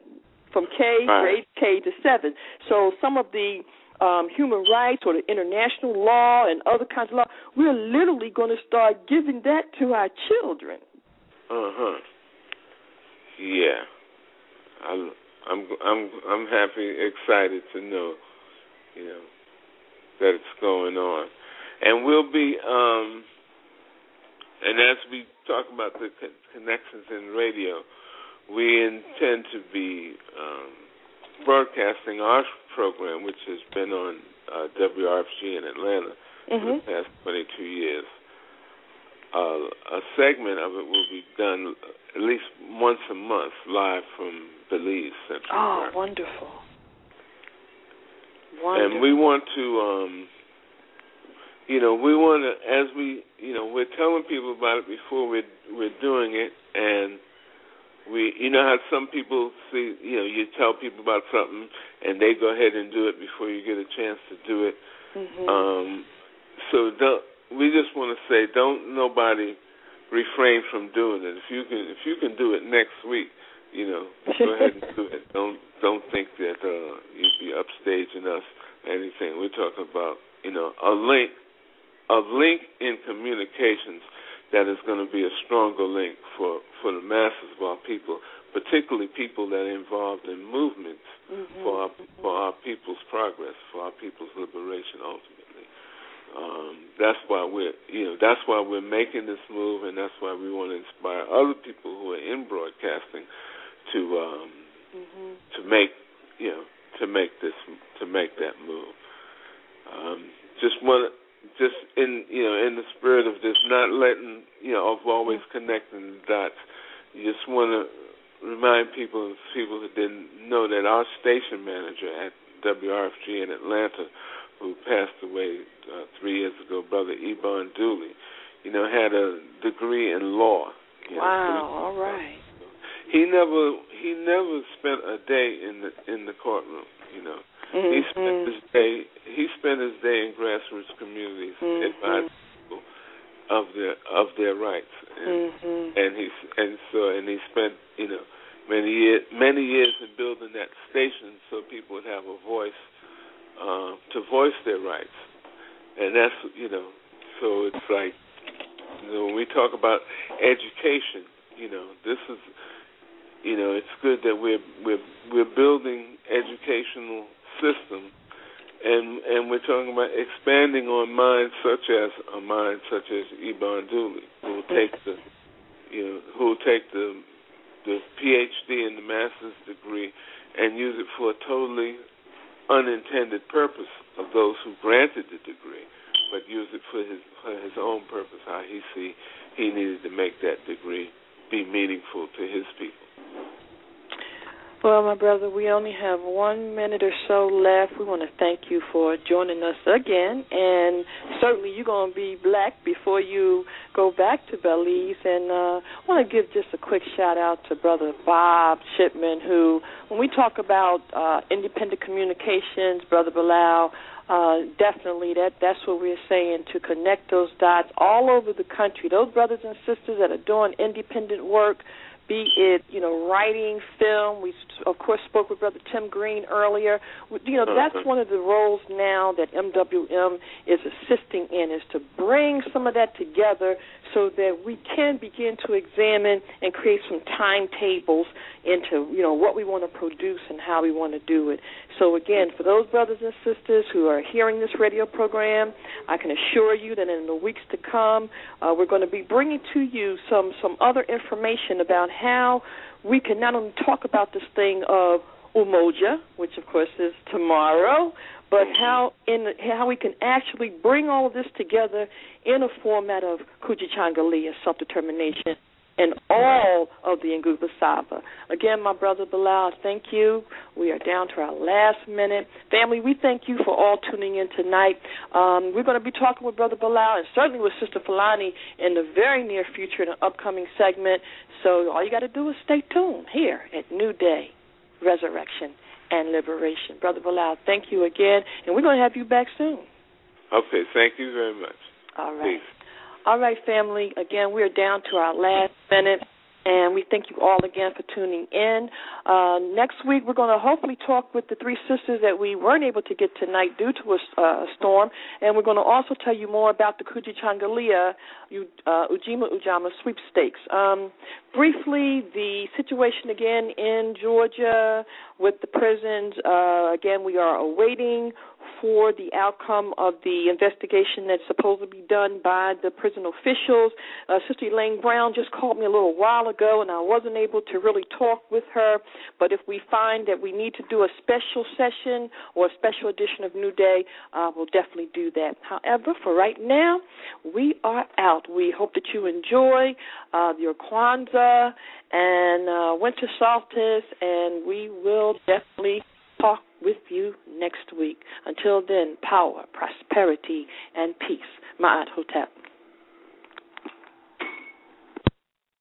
grade K to 7. So some of the human rights or the international law and other kinds of law, we're literally going to start giving that to our children. Yeah, I'm happy, excited to know, that it's going on, and we'll be and as we talk about the connections in radio, we intend to be broadcasting our program, which has been on WRFG in Atlanta for the past 22 years. A segment of it will be done at least once a month, live from Belize, Central America. Wonderful. And we want to, as we, we're telling people about it before we're doing it, and we, how some people see, you tell people about something and they go ahead and do it before you get a chance to do it. So we just want to say, don't nobody refrain from doing it. If you can do it next week, go ahead and do it. Don't think that you'd be upstaging us or anything. We're talking about, a link in communications that is going to be a stronger link for the masses of our people, particularly people that are involved in movements for our people's progress, for our people's liberation ultimately. That's why we're making this move, and that's why we want to inspire other people who are in broadcasting to make that move. Just in the spirit of just not letting, of always connecting the dots, you just want to remind people who didn't know that our station manager at WRFG in Atlanta, who passed away 3 years ago, Brother Ebon Dooley, had a degree in law. Wow! All right. He never spent a day in the courtroom. Mm-hmm. He spent his day in grassroots communities advising people of their rights, and he spent many years in building that station so people would have a voice to voice their rights, and that's so it's like when we talk about education, this is it's good that we're building educational system, and we're talking about expanding on minds such as Ibn Dooley, who will take the PhD and the master's degree and use it for a totally unintended purpose of those who granted the degree, but use it for his own purpose, how he needed to make that degree be meaningful to his people. Well, my brother, we only have 1 minute or so left. We want to thank you for joining us again, and certainly you're going to be black before you go back to Belize. And I want to give just a quick shout-out to Brother Bob Shipman, who, when we talk about independent communications, Brother Bilal, definitely that's what we're saying, to connect those dots all over the country. Those brothers and sisters that are doing independent work, be it, writing, film. We, of course, spoke with Brother Tim Green earlier. That's one of the roles now that MWM is assisting in, is to bring some of that together so that we can begin to examine and create some timetables into, what we want to produce and how we want to do it. So, again, for those brothers and sisters who are hearing this radio program, I can assure you that in the weeks to come, we're going to be bringing to you some other information about how we can not only talk about this thing of Umoja, which, of course, is tomorrow, but how we can actually bring all of this together in a format of Kujichagulia, self-determination, and all of the Nguba Saba. Again, my brother Bilal, thank you. We are down to our last minute. Family, we thank you for all tuning in tonight. We're going to be talking with Brother Bilal and certainly with Sister Fulani in the very near future in an upcoming segment. So all you got to do is stay tuned here at New Day, Resurrection, and Liberation. Brother Bilal, thank you again, and we're going to have you back soon. Okay, thank you very much. All right. Peace. All right, family. Again, we're down to our last minute, and we thank you all again for tuning in. Next week, we're going to hopefully talk with the three sisters that we weren't able to get tonight due to a storm, and we're going to also tell you more about the Kujichagulia Ujima Ujama sweepstakes. Briefly, the situation again in Georgia with the prisons. Again, we are awaiting for the outcome of the investigation that's supposed to be done by the prison officials. Sister Elaine Brown just called me a little while ago, and I wasn't able to really talk with her. But if we find that we need to do a special session or a special edition of New Day, we'll definitely do that. However, for right now, we are out. We hope that you enjoy your Kwanzaa and winter solstice, and we will definitely talk with you next week. Until then, power, prosperity, and peace. Ma'at Hotep.